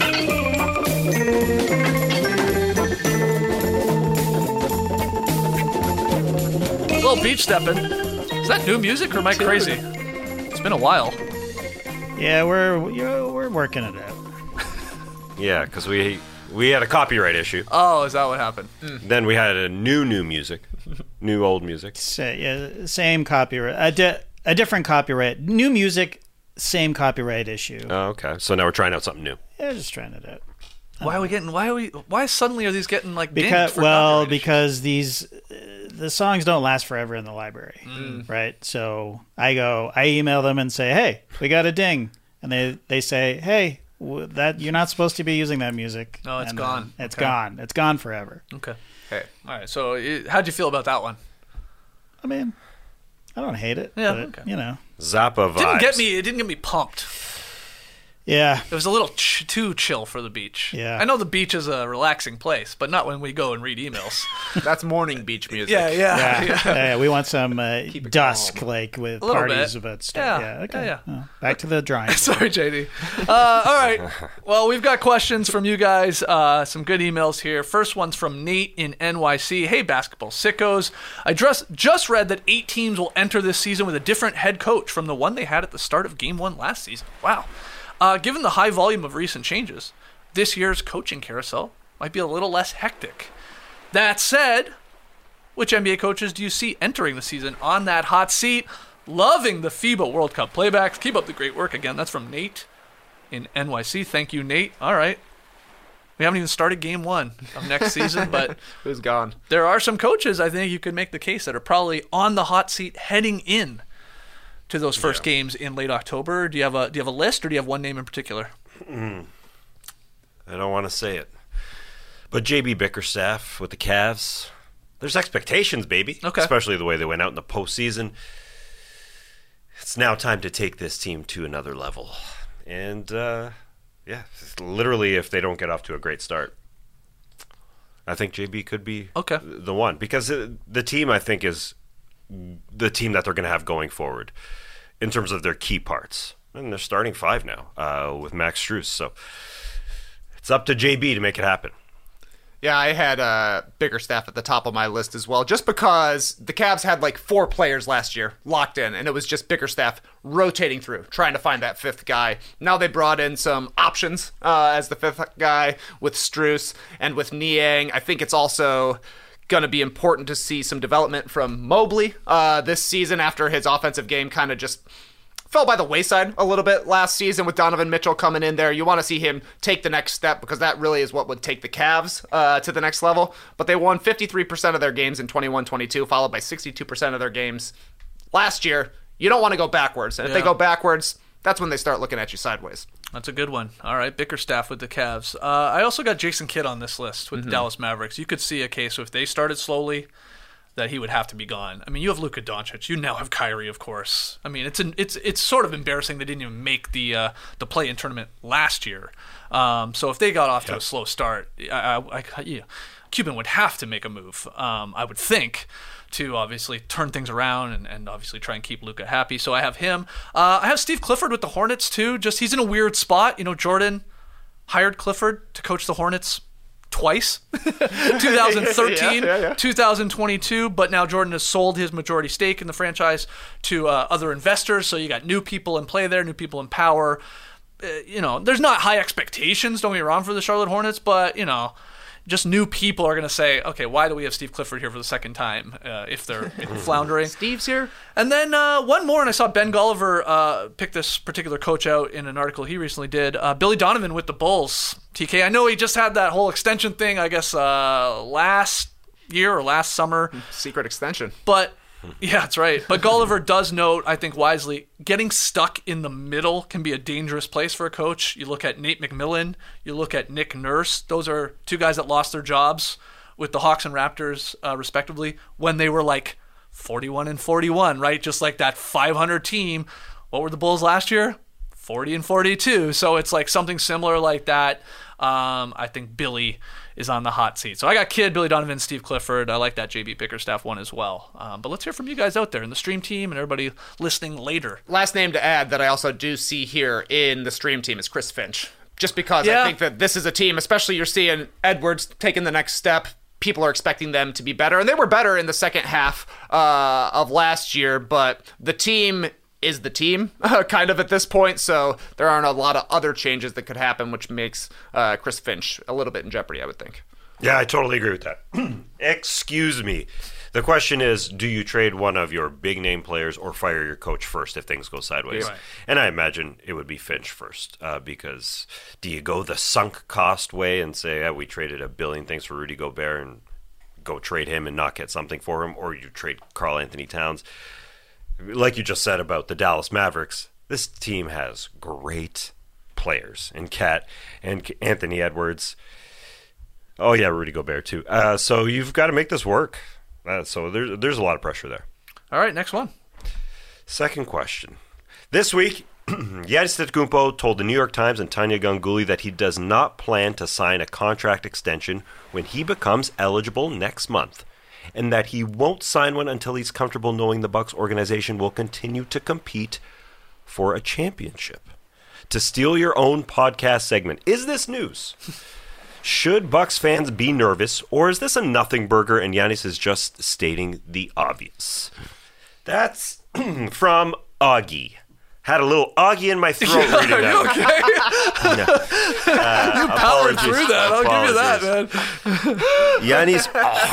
Speaker 2: A little beach stepping. Is that new music or am I crazy? It's been a while.
Speaker 7: Yeah, we're working it out.
Speaker 3: Yeah, because we had a copyright issue.
Speaker 2: Oh, is that what happened?
Speaker 3: Then we had a new music, new old music.
Speaker 7: Same copyright, a different copyright. New music same copyright issue.
Speaker 3: Oh, okay. So now we're trying out something new.
Speaker 7: Yeah, just trying it out.
Speaker 2: Why suddenly are these getting like dinged for copyright issues?
Speaker 7: Because the songs don't last forever in the library, right? So I email them and say, hey, we got a ding, and they say, hey, that you're not supposed to be using that music.
Speaker 2: No, it's gone.
Speaker 7: It's gone. It's gone forever.
Speaker 2: Okay. Hey. All right. So how'd you feel about that one?
Speaker 7: I mean, I don't hate it.
Speaker 2: Yeah.
Speaker 7: But,
Speaker 2: Okay.
Speaker 7: You know,
Speaker 3: Zappa vibes.
Speaker 2: It didn't get me pumped.
Speaker 7: Yeah.
Speaker 2: It was a little too chill for the beach.
Speaker 7: Yeah.
Speaker 2: I know the beach is a relaxing place, but not when we go and read emails.
Speaker 4: That's morning beach music.
Speaker 7: Yeah. We want some dusk,
Speaker 4: calm.
Speaker 7: like with
Speaker 2: A little
Speaker 7: parties
Speaker 2: bit.
Speaker 7: about stuff.
Speaker 2: Yeah.
Speaker 7: Okay.
Speaker 2: Yeah.
Speaker 7: Well, back to the drawing board.
Speaker 2: Sorry, JD. All right. Well, we've got questions from you guys. Some good emails here. First one's from Nate in NYC. Hey, basketball sickos. I just read that 8 teams will enter this season with a different head coach from the one they had at the start of Game 1 last season. Wow. Given the high volume of recent changes, this year's coaching carousel might be a little less hectic. That said, which NBA coaches do you see entering the season on that hot seat? Loving the FIBA World Cup playbacks. Keep up the great work. Again, that's from Nate in NYC. Thank you, Nate. All right. We haven't even started Game 1 of next season, but
Speaker 4: Who's gone?
Speaker 2: there are some coaches I think you could make the case that are probably on the hot seat heading in to those first games in late October. Do you have a list, or do you have one name in particular?
Speaker 3: I don't want to say it, but JB Bickerstaff with the Cavs. There's expectations, baby.
Speaker 2: Okay.
Speaker 3: Especially the way they went out in the postseason. It's now time to take this team to another level. And, literally if they don't get off to a great start, I think JB could be the one. Because the team, I think, is the team that they're going to have going forward in terms of their key parts. And they're starting 5 now with Max Strus. So it's up to JB to make it happen.
Speaker 4: Yeah, I had Bickerstaff at the top of my list as well, just because the Cavs had like 4 players last year locked in, and it was just Bickerstaff rotating through, trying to find that 5th guy. Now they brought in some options as the 5th guy with Strus and with Niang. I think it's also going to be important to see some development from Mobley this season after his offensive game kind of just fell by the wayside a little bit last season with Donovan Mitchell coming in there. You want to see him take the next step, because that really is what would take the Cavs to the next level. But they won 53% of their games in 21-22, followed by 62% of their games last year. You don't want to go backwards. And if they go backwards, that's when they start looking at you sideways.
Speaker 2: That's a good one. All right, Bickerstaff with the Cavs. I also got Jason Kidd on this list with the Dallas Mavericks. You could see a case if they started slowly that he would have to be gone. I mean, you have Luka Doncic. You now have Kyrie, of course. I mean, it's sort of embarrassing they didn't even make the play-in tournament last year. So if they got off to a slow start, Cuban would have to make a move, I would think, to obviously turn things around and obviously try and keep Luka happy. So I have him. I have Steve Clifford with the Hornets, too. Just he's in a weird spot. You know, Jordan hired Clifford to coach the Hornets twice, 2013, 2022, but now Jordan has sold his majority stake in the franchise to other investors, so you got new people in play there, new people in power. There's not high expectations, don't get me wrong, for the Charlotte Hornets, but, just new people are going to say, okay, why do we have Steve Clifford here for the second time if they're floundering?
Speaker 4: Steve's here.
Speaker 2: And then one more, and I saw Ben Golliver pick this particular coach out in an article he recently did. Billy Donovan with the Bulls. TK, I know he just had that whole extension thing, I guess, last year or last summer.
Speaker 4: Secret extension.
Speaker 2: But, yeah, that's right. But Golliver does note, I think wisely, getting stuck in the middle can be a dangerous place for a coach. You look at Nate McMillan, you look at Nick Nurse. Those are 2 guys that lost their jobs with the Hawks and Raptors, respectively, when they were like 41-41, right? Just like that 500 team. What were the Bulls last year? 40-42. So it's like something similar like that. I think Billy is on the hot seat. So I got Kidd, Billy Donovan, Steve Clifford. I like that JB Bickerstaff one as well. But let's hear from you guys out there in the stream team and everybody listening later.
Speaker 4: Last name to add that I also do see here in the stream team is Chris Finch. Just because I think that this is a team, especially you're seeing Edwards taking the next step. People are expecting them to be better. And they were better in the second half of last year. But the team is the team kind of at this point, so there aren't a lot of other changes that could happen, which makes Chris Finch a little bit in jeopardy, I would think.
Speaker 3: Yeah, I totally agree with that. Excuse me. The question is, do you trade one of your big-name players or fire your coach first if things go sideways?
Speaker 2: Right.
Speaker 3: And I imagine it would be Finch first, because do you go the sunk cost way and say, we traded $1 billion things for Rudy Gobert and go trade him and not get something for him, or you trade Karl Anthony Towns? Like you just said about the Dallas Mavericks, this team has great players, and Cat and Anthony Edwards. Oh yeah, Rudy Gobert too. So you've got to make this work. So there's a lot of pressure there.
Speaker 2: All right, next one.
Speaker 3: Second question. This week, Giannis Antetokounmpo told the New York Times and Tanya Ganguly that he does not plan to sign a contract extension when he becomes eligible next month, and that he won't sign one until he's comfortable knowing the Bucks organization will continue to compete for a championship. To steal your own podcast segment, is this news? Should Bucks fans be nervous, or is this a nothing burger and Giannis is just stating the obvious? That's from Augie. Had a little Augie in my throat reading that.
Speaker 2: Are you okay? You powered through that. I'll give you that, man.
Speaker 3: Giannis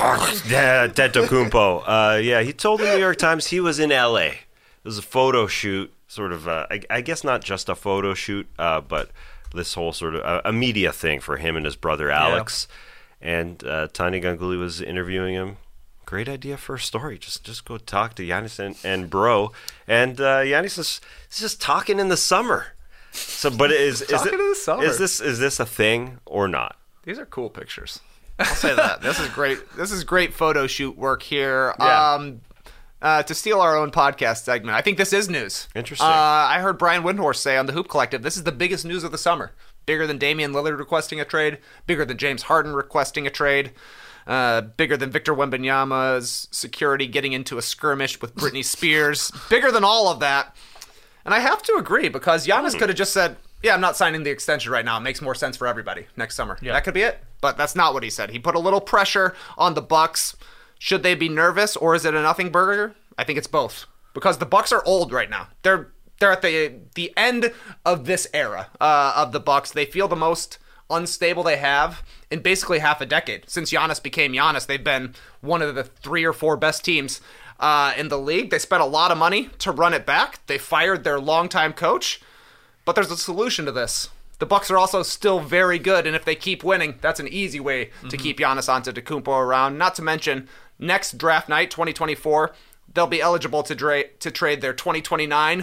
Speaker 3: Antetokounmpo. Yeah, he told the New York Times he was in L.A. It was a photo shoot, sort of, I guess not just a photo shoot, but this whole sort of a media thing for him and his brother Alex. Yeah. And Tanya Ganguly was interviewing him. Great idea for a story. Just go talk to Giannis and bro. And Giannis is just talking in the summer. So, but is this a thing or not?
Speaker 4: These are cool pictures. I'll say that. This is great. This is great photo shoot work here.
Speaker 3: Yeah.
Speaker 4: To steal our own podcast segment, I think this is news.
Speaker 3: Interesting.
Speaker 4: I heard Brian Windhorst say on the Hoop Collective, this is the biggest news of the summer. Bigger than Damian Lillard requesting a trade. Bigger than James Harden requesting a trade. Bigger than Victor Wembanyama's security getting into a skirmish with Britney Spears. Bigger than all of that. And I have to agree, because Giannis could have just said, yeah, I'm not signing the extension right now. It makes more sense for everybody next summer. Yeah. That could be it. But that's not what he said. He put a little pressure on the Bucks. Should they be nervous, or is it a nothing burger? I think it's both, because the Bucks are old right now. They're at the end of this era of the Bucks. They feel the most unstable they have in basically half a decade. Since Giannis became Giannis, they've been one of the 3 or 4 best teams in the league. They spent a lot of money to run it back. They fired their longtime coach, but there's a solution to this. The Bucks are also still very good, and if they keep winning, that's an easy way to keep Giannis Antetokounmpo around. Not to mention, next draft night, 2024, they'll be eligible to trade their 2029,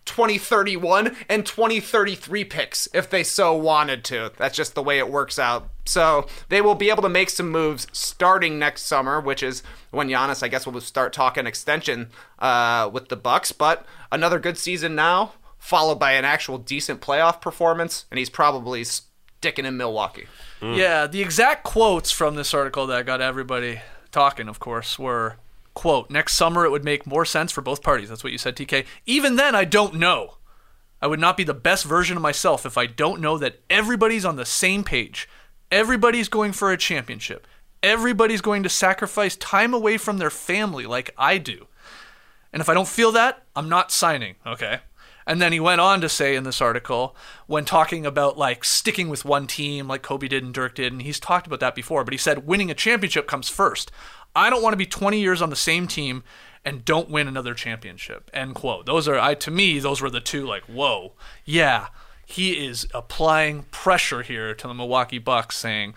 Speaker 4: 2031, and 2033 picks if they so wanted to. That's just the way it works out. So they will be able to make some moves starting next summer, which is when Giannis, I guess, will start talking extension with the Bucks. But another good season now, followed by an actual decent playoff performance, and he's probably sticking in Milwaukee.
Speaker 2: Yeah, the exact quotes from this article that got everybody talking, of course, were, quote, next summer it would make more sense for both parties. That's what you said, TK. Even then, I don't know. I would not be the best version of myself if I don't know that everybody's on the same page. Everybody's going for a championship. Everybody's going to sacrifice time away from their family like I do. And if I don't feel that, I'm not signing, okay? And then he went on to say in this article, when talking about like sticking with one team like Kobe did and Dirk did, and he's talked about that before, but he said winning a championship comes first. I don't want to be 20 years on the same team and don't win another championship, end quote. To me, those were the two, like, whoa. Yeah, he is applying pressure here to the Milwaukee Bucks, saying,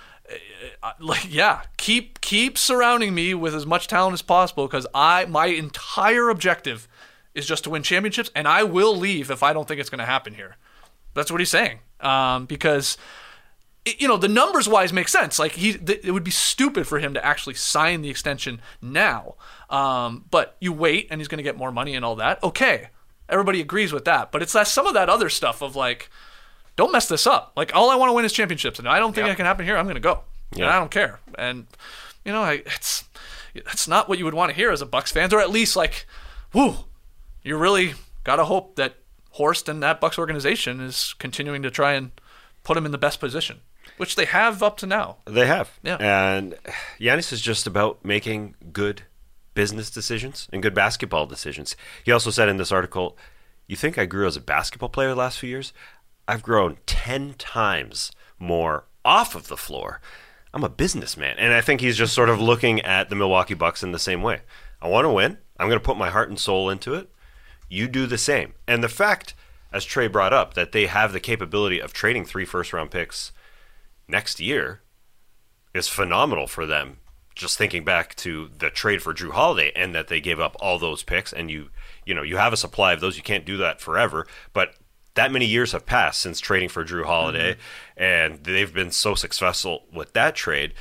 Speaker 2: keep surrounding me with as much talent as possible, because my entire objective is just to win championships, and I will leave if I don't think it's going to happen here. That's what he's saying. Because, the numbers-wise make sense. Like, it would be stupid for him to actually sign the extension now. But you wait, and he's going to get more money and all that. Okay, everybody agrees with that. But it's some of that other stuff of, like, don't mess this up. Like, all I want to win is championships, and I don't think that can happen here. I'm going to go. Yeah. And I don't care. And, it's not what you would want to hear as a Bucks fan, or at least, like, whoo, you really got to hope that Horst and that Bucks organization is continuing to try and put him in the best position, which they have up to now.
Speaker 3: They have.
Speaker 2: Yeah.
Speaker 3: And Giannis is just about making good business decisions and good basketball decisions. He also said in this article, you think I grew as a basketball player the last few years? I've grown 10 times more off of the floor. I'm a businessman. And I think he's just sort of looking at the Milwaukee Bucks in the same way. I want to win. I'm going to put my heart and soul into it. You do the same. And the fact, as Trey brought up, that they have the capability of trading 3 first-round picks next year is phenomenal for them. Just thinking back to the trade for Drew Holiday and that they gave up all those picks, and you have a supply of those. You can't do that forever, but that many years have passed since trading for Drew Holiday, and they've been so successful with that trade.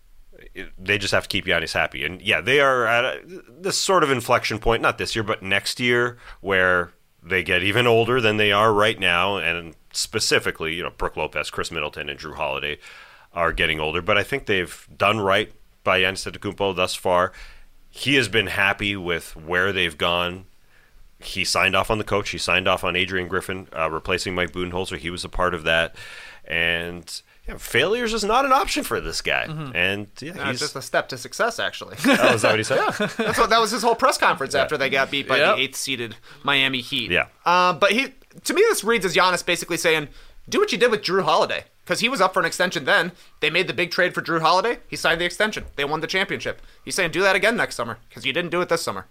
Speaker 3: They just have to keep Giannis happy. And yeah, they are at this sort of inflection point, not this year, but next year, where they get even older than they are right now. And specifically, Brook Lopez, Chris Middleton, and Drew Holiday are getting older. But I think they've done right by Giannis Antetokounmpo thus far. He has been happy with where they've gone. He signed off on the coach. He signed off on Adrian Griffin, replacing Mike Budenholzer. He was a part of that. And failures is not an option for this guy. And
Speaker 4: he's just a step to success, actually.
Speaker 3: Oh, is that what he said?
Speaker 4: That was his whole press conference after they got beat by the 8th-seeded Miami Heat.
Speaker 3: Yeah.
Speaker 4: But to me, this reads as Giannis basically saying, do what you did with Drew Holiday. Because he was up for an extension then. They made the big trade for Drew Holiday. He signed the extension. They won the championship. He's saying, do that again next summer, because you didn't do it this summer.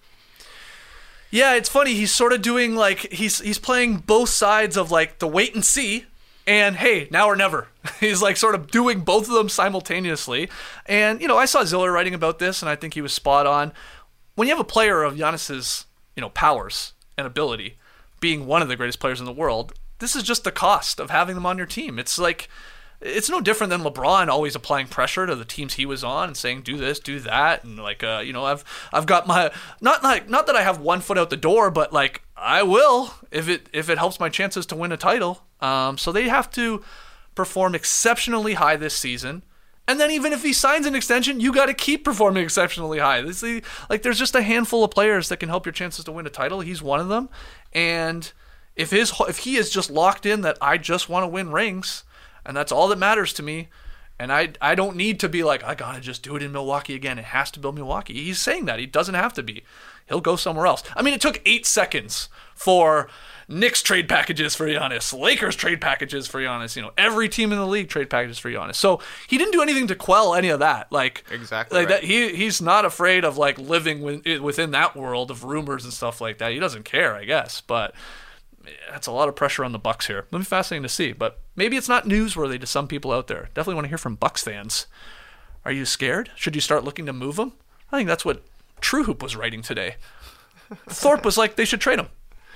Speaker 2: Yeah, it's funny. He's sort of doing he's playing both sides of the wait and see, and hey, now or never. He's sort of doing both of them simultaneously. And I saw Ziller writing about this, and I think he was spot on. When you have a player of Giannis's powers and ability, being one of the greatest players in the world, this is just the cost of having them on your team. It's it's no different than LeBron always applying pressure to the teams he was on and saying, do this, do that. And I've got my, not that I have one foot out the door, but I will if it helps my chances to win a title. So they have to perform exceptionally high this season. And then even if he signs an extension, you got to keep performing exceptionally high. There's just a handful of players that can help your chances to win a title. He's one of them. And if he is just locked in that I just want to win rings, and that's all that matters to me, and I don't need to be I got to just do it in Milwaukee again. It has to be Milwaukee. He's saying that. He doesn't have to be. He'll go somewhere else. I mean, it took 8 seconds for Knicks trade packages for Giannis, Lakers trade packages for Giannis, every team in the league trade packages for Giannis. So he didn't do anything to quell any of that.
Speaker 4: Exactly right.
Speaker 2: That he's not afraid of living within that world of rumors and stuff like that. He doesn't care, I guess, but that's a lot of pressure on the Bucks here. It'll be fascinating to see, but maybe it's not newsworthy to some people out there. Definitely want to hear from Bucks fans. Are you scared? Should you start looking to move him? I think that's what True Hoop was writing today. Thorpe was like, they should trade him.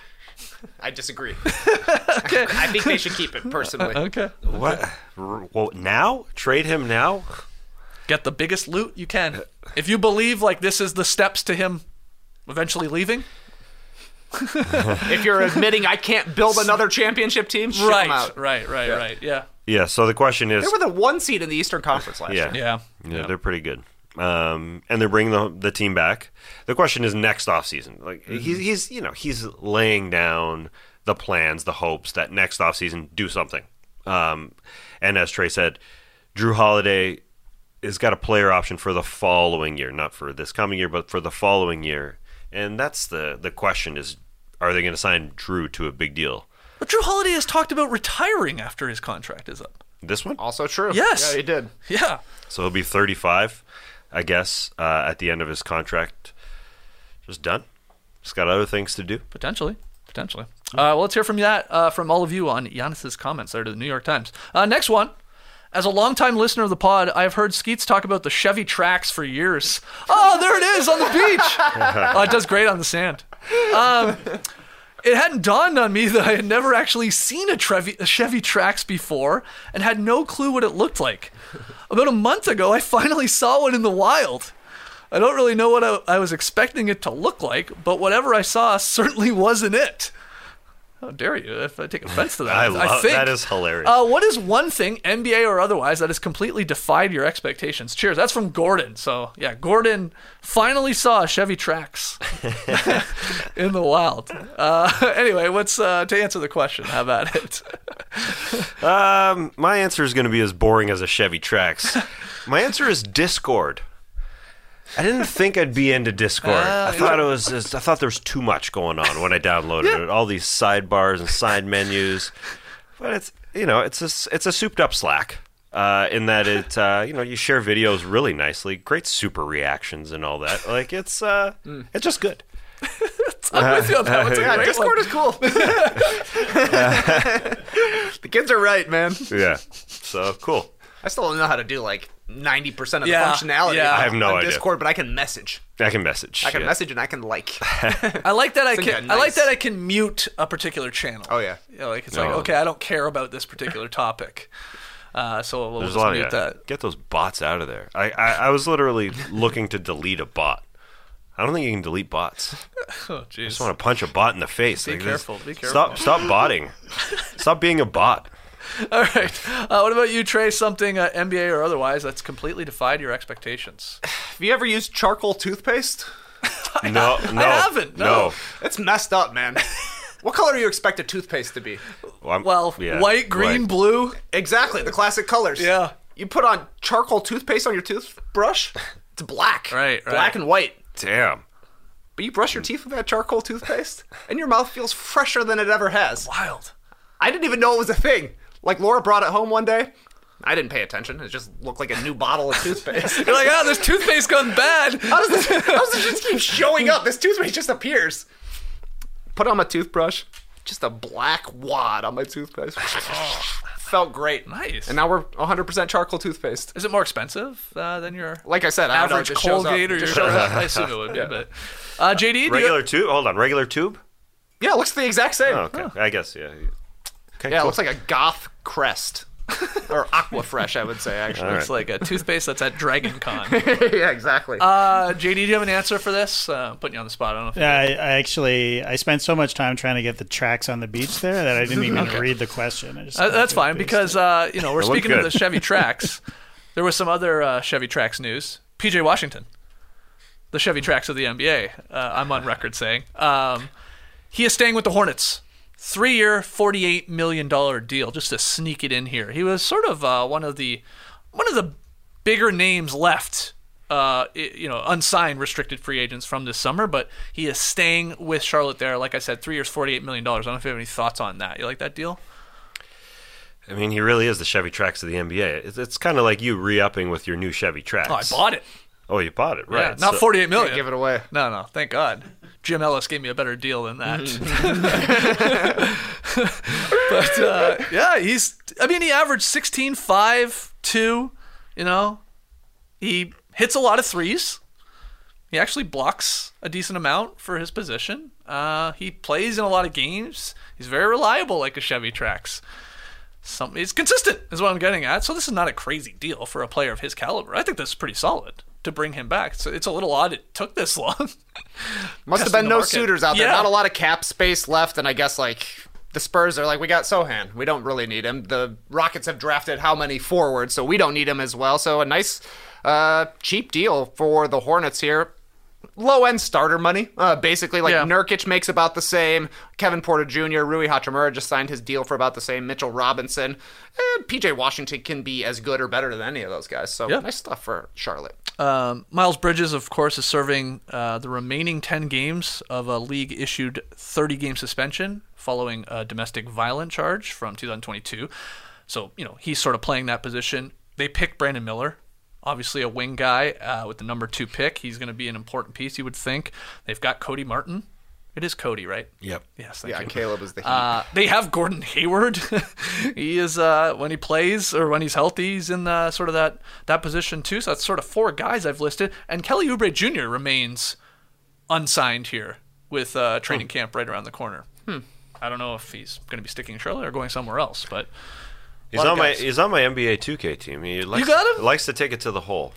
Speaker 4: I disagree. Okay. I think they should keep it, personally.
Speaker 2: Okay.
Speaker 3: What? Well, now? Trade him now?
Speaker 2: Get the biggest loot you can. If you believe this is the steps to him eventually leaving.
Speaker 4: If you're admitting I can't build another championship team, ship them out.
Speaker 2: Right. Yeah.
Speaker 3: Yeah, so the question is...
Speaker 4: They were the 1 seed in the Eastern Conference last year.
Speaker 2: Yeah,
Speaker 3: they're pretty good. And they're bringing the team back. The question is next offseason. He's laying down the plans, the hopes that next offseason do something. And as Trey said, Drew Holiday has got a player option for the following year, not for this coming year, but for the following year. And that's the question is, are they going to sign Drew to a big deal?
Speaker 2: But Drew Holiday has talked about retiring after his contract is up.
Speaker 3: This one?
Speaker 4: Also true.
Speaker 2: Yes.
Speaker 4: Yeah, he did.
Speaker 2: Yeah.
Speaker 3: So he'll be 35, I guess, at the end of his contract. Just done. Just got other things to do.
Speaker 2: Potentially. Well, let's hear from all of you on Giannis's comments there to the New York Times. Next one. As a longtime listener of the pod, I've heard Skeets talk about the Chevy Trax for years. Oh, there it is on the beach. It does great on the sand. It hadn't dawned on me that I had never actually seen a Chevy Trax before and had no clue what it looked like. About a month ago, I finally saw one in the wild. I don't really know what I was expecting it to look like, but whatever I saw certainly wasn't it. How dare you if I take offense to that?
Speaker 3: I think that is hilarious.
Speaker 2: What is one thing, NBA or otherwise, that has completely defied your expectations? Cheers. That's from Gordon. So, yeah, Gordon finally saw a Chevy Trax in the wild. Anyway, what's to answer the question? How about it?
Speaker 3: My answer is going to be as boring as a Chevy Trax. My answer is Discord. I didn't think I'd be into Discord. I thought there was too much going on when I downloaded it. All these sidebars and side menus. But it's a souped up Slack. in that it, you share videos really nicely, great super reactions and all that. Like it's just good.
Speaker 2: I'm with you on that. It's a great
Speaker 4: Discord
Speaker 2: one.
Speaker 4: is cool. The kids are right, man.
Speaker 3: Yeah, so cool.
Speaker 4: I still don't know how to do like 90% of the
Speaker 2: Yeah,
Speaker 4: functionality.
Speaker 2: yeah.
Speaker 3: I have no
Speaker 4: on
Speaker 3: idea.
Speaker 4: Discord, but I can message.
Speaker 3: I can message.
Speaker 4: I can message and I can like.
Speaker 2: I like that I
Speaker 4: Think
Speaker 2: can.
Speaker 4: that
Speaker 2: I like
Speaker 4: nice.
Speaker 2: that I can mute a particular channel.
Speaker 4: Oh, yeah.
Speaker 2: You know, like it's like
Speaker 3: Oh.
Speaker 2: okay, I don't care about this particular topic, so we'll
Speaker 3: There's
Speaker 2: just
Speaker 3: a lot
Speaker 2: mute
Speaker 3: of
Speaker 2: that.
Speaker 3: Get those bots out of there. I was literally looking to delete a bot. I don't think you can delete bots.
Speaker 2: Oh
Speaker 3: I
Speaker 2: jeez.
Speaker 3: just want to punch a bot in the face.
Speaker 2: Be
Speaker 3: Like,
Speaker 2: careful, be careful.
Speaker 3: Stop botting. Stop being a bot.
Speaker 2: All right. What about you, Trey? Something NBA or otherwise that's completely defied your expectations?
Speaker 4: Have you ever used charcoal toothpaste?
Speaker 3: No,
Speaker 2: I haven't, no.
Speaker 4: It's messed up, man. What color do you expect a toothpaste to be?
Speaker 2: Well,
Speaker 3: yeah,
Speaker 2: white, green,
Speaker 3: white.
Speaker 2: blue.
Speaker 4: Exactly, the classic colors.
Speaker 2: Yeah.
Speaker 4: You put on charcoal toothpaste on your toothbrush, it's black.
Speaker 2: Right, right.
Speaker 4: Black and white.
Speaker 3: Damn.
Speaker 4: But you brush your teeth with that charcoal toothpaste, and your mouth feels fresher than it ever has.
Speaker 2: Wild.
Speaker 4: I didn't even know it was a thing. Like, Laura brought it home one day. I didn't pay attention. It just looked like a new bottle of toothpaste.
Speaker 2: You're like, oh, this toothpaste gone bad.
Speaker 4: How does this just keep showing up? This toothpaste just appears. Put on my toothbrush. Just a black wad on my toothpaste. Felt great.
Speaker 2: Nice.
Speaker 4: And now we're 100% charcoal toothpaste.
Speaker 2: Is it more expensive than your
Speaker 4: Like I said, I don't know, it
Speaker 2: average
Speaker 4: just shows up.
Speaker 2: Colgate or
Speaker 4: It
Speaker 2: your?
Speaker 4: just shows up.
Speaker 2: I assume it would be. But JD, do you,
Speaker 3: Regular tube? Hold on. Regular tube?
Speaker 4: Yeah, it looks the exact same.
Speaker 3: Oh, okay. I guess, yeah. Okay,
Speaker 4: Yeah, it
Speaker 3: cool.
Speaker 4: looks like a goth crest. Or Aqua Fresh, I would say, actually.
Speaker 2: it's like a toothpaste that's at Dragon Con.
Speaker 4: Yeah, exactly.
Speaker 2: JD, do you have an answer for this? Putting you on the spot. I don't know if you
Speaker 7: Yeah, I spent so much time trying to get the tracks on the beach there that I didn't even read the question. I just
Speaker 2: That's fine because we're
Speaker 3: looked
Speaker 2: speaking of
Speaker 3: good.
Speaker 2: the Chevy Trax. There was some other Chevy Trax news. PJ Washington, the Chevy Trax of the NBA. I'm on record saying he is staying with the Hornets. 3-year, $48 million deal. Just to sneak it in here, he was sort of one of the bigger names left. Unsigned restricted free agents from this summer, but he is staying with Charlotte there. Like I said, 3 years, $48 million. I don't know if you have any thoughts on that. You like that deal?
Speaker 3: I mean, he really is the Chevy Trax of the NBA. It's kind of like you re-upping with your new Chevy Trax.
Speaker 2: Oh, I bought it.
Speaker 3: Oh, you bought it, right.
Speaker 2: Yeah, not $48 million.
Speaker 4: Give it away.
Speaker 2: No, thank God. Jim Ellis gave me a better deal than that. But he averaged 16, 5, 2, he hits a lot of threes. He actually blocks a decent amount for his position. He plays in a lot of games. He's very reliable like a Chevy Trax. He's consistent is what I'm getting at. So this is not a crazy deal for a player of his caliber. I think this is pretty solid to bring him back. So it's a little odd it took this long.
Speaker 4: Must have
Speaker 2: Testing
Speaker 4: been
Speaker 2: the
Speaker 4: no
Speaker 2: market.
Speaker 4: suitors out there.
Speaker 2: Yeah.
Speaker 4: Not a lot of cap space left, and I guess like the Spurs are like, we got Sohan. We don't really need him. The Rockets have drafted how many forwards, so we don't need him as well. So a nice cheap deal for the Hornets here. Low-end starter money. Basically, like
Speaker 2: Yeah.
Speaker 4: Nurkic makes about the same. Kevin Porter Jr., Rui Hachimura just signed his deal for about the same. Mitchell Robinson. And PJ Washington can be as good or better than any of those guys. So
Speaker 2: Yeah.
Speaker 4: nice stuff for Charlotte.
Speaker 2: Miles Bridges, of course, is serving the remaining 10 games of a league-issued 30-game suspension following a domestic violence charge from 2022. So, he's sort of playing that position. They picked Brandon Miller, obviously a wing guy with the number 2 pick. He's going to be an important piece, you would think. They've got Cody Martin. It is Cody, right?
Speaker 3: Yep.
Speaker 2: Yes, thank
Speaker 4: Yeah,
Speaker 2: you.
Speaker 4: Caleb is the Heat.
Speaker 2: They have Gordon Hayward. He is when he plays or when he's healthy, he's in sort of that position too. So that's sort of 4 guys I've listed. And Kelly Oubre Jr. remains unsigned here with training camp right around the corner. I don't know if he's going to be sticking in Charlotte or going somewhere else, but
Speaker 3: He's
Speaker 2: lot of
Speaker 3: on my
Speaker 2: guys.
Speaker 3: he's on my NBA 2K team. He likes,
Speaker 2: got him?
Speaker 3: likes to take it to the hole,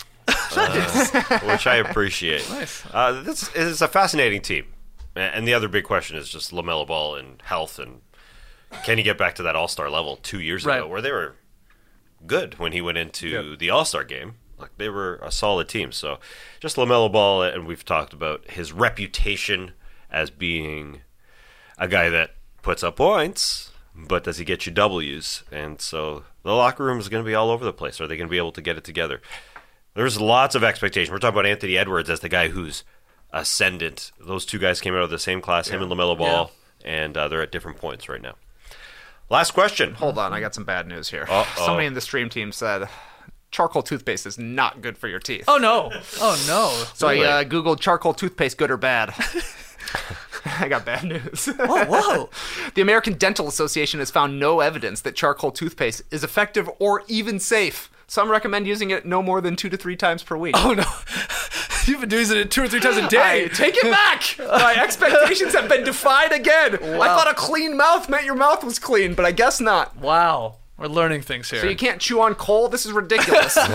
Speaker 3: which I appreciate.
Speaker 2: Nice.
Speaker 3: This is a fascinating team, and the other big question is just LaMelo Ball and health, and can he get back to that All-Star level 2 years ago
Speaker 2: Right.
Speaker 3: where they were good when he went into the All-Star game. Like they were a solid team. So just LaMelo Ball, and we've talked about his reputation as being a guy that puts up points, but does he get you W's? And so the locker room is going to be all over the place. Are they going to be able to get it together? There's lots of expectation. We're talking about Anthony Edwards as the guy who's ascendant. Those two guys came out of the same class, him and LaMelo Ball, and they're at different points right now. Last question.
Speaker 4: Hold on, I got some bad news here.
Speaker 3: Uh-oh.
Speaker 4: Somebody in the stream team said charcoal toothpaste is not good for your teeth.
Speaker 2: Oh no!
Speaker 4: So
Speaker 3: Really?
Speaker 4: I Googled charcoal toothpaste, good or bad. I got bad news.
Speaker 2: Whoa!
Speaker 4: The American Dental Association has found no evidence that charcoal toothpaste is effective or even safe. Some recommend using it no more than 2 to 3 times per week.
Speaker 2: Oh no! You've been using it 2 or 3 times a day.
Speaker 4: Take it back! My expectations have been defied again. I thought a clean mouth meant your mouth was clean, but I guess not.
Speaker 2: Wow, we're learning things here.
Speaker 4: So you can't chew on coal? This is ridiculous.
Speaker 3: But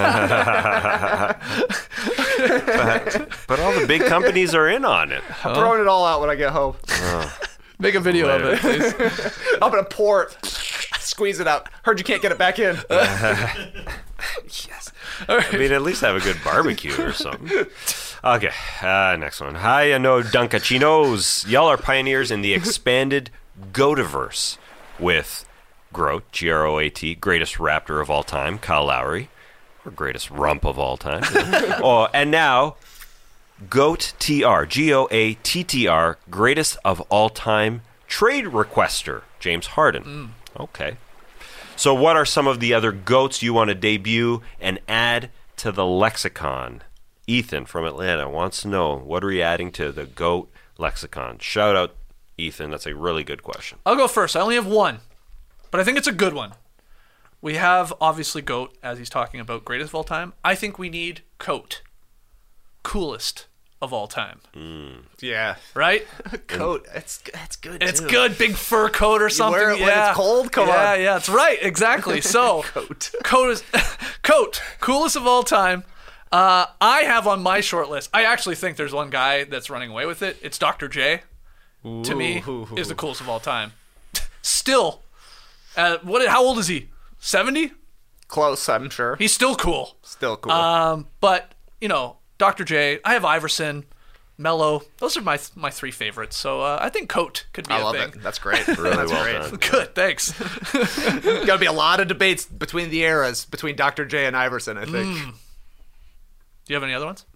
Speaker 3: all the big companies are in on it.
Speaker 4: I'm throwing it all out when I get home.
Speaker 2: Make a video of it, please.
Speaker 4: I'm gonna pour it, squeeze it out. Heard you can't get it back in.
Speaker 3: Yes. I mean, at least have a good barbecue or something. Okay, next one. Hi, I know Dunkachinos. Y'all are pioneers in the expanded Goativerse with Groat, G-R-O-A-T, greatest raptor of all time, Kyle Lowry, or greatest rump of all time. And now, Goat TR, G-O-A-T-T-R, greatest of all time trade requester, James Harden. Okay. So what are some of the other GOATs you want to debut and add to the lexicon? Ethan from Atlanta wants to know, what are we adding to the GOAT lexicon? Shout out, Ethan. That's a really good question.
Speaker 2: I'll go first. I only have one, but I think it's a good one. We have, obviously, GOAT, as he's talking about, greatest of all time. I think we need COAT, coolest of all time.
Speaker 4: Yeah.
Speaker 2: Right?
Speaker 4: Coat. It's good,
Speaker 2: It's
Speaker 4: too.
Speaker 2: good, big fur coat or something.
Speaker 4: wear it when it's cold? Come on.
Speaker 2: Yeah, that's right. Exactly. So, COAT, coolest of all time. I have on my short list, I actually think there's one guy that's running away with it. It's Dr. J. To me, is the coolest of all time. Still, how old is he? 70?
Speaker 4: Close, I'm sure.
Speaker 2: He's still cool.
Speaker 4: Still cool.
Speaker 2: But, Dr. J, I have Iverson, Mello. Those are my 3 favorites. So I think COAT could be
Speaker 4: I
Speaker 2: a
Speaker 4: love
Speaker 2: thing.
Speaker 4: it. That's great.
Speaker 3: Really
Speaker 4: That's
Speaker 3: well
Speaker 4: great.
Speaker 3: done.
Speaker 2: Good, thanks.
Speaker 4: Gotta be a lot of debates between the eras, between Dr. J and Iverson, I think.
Speaker 2: Do you have any other ones?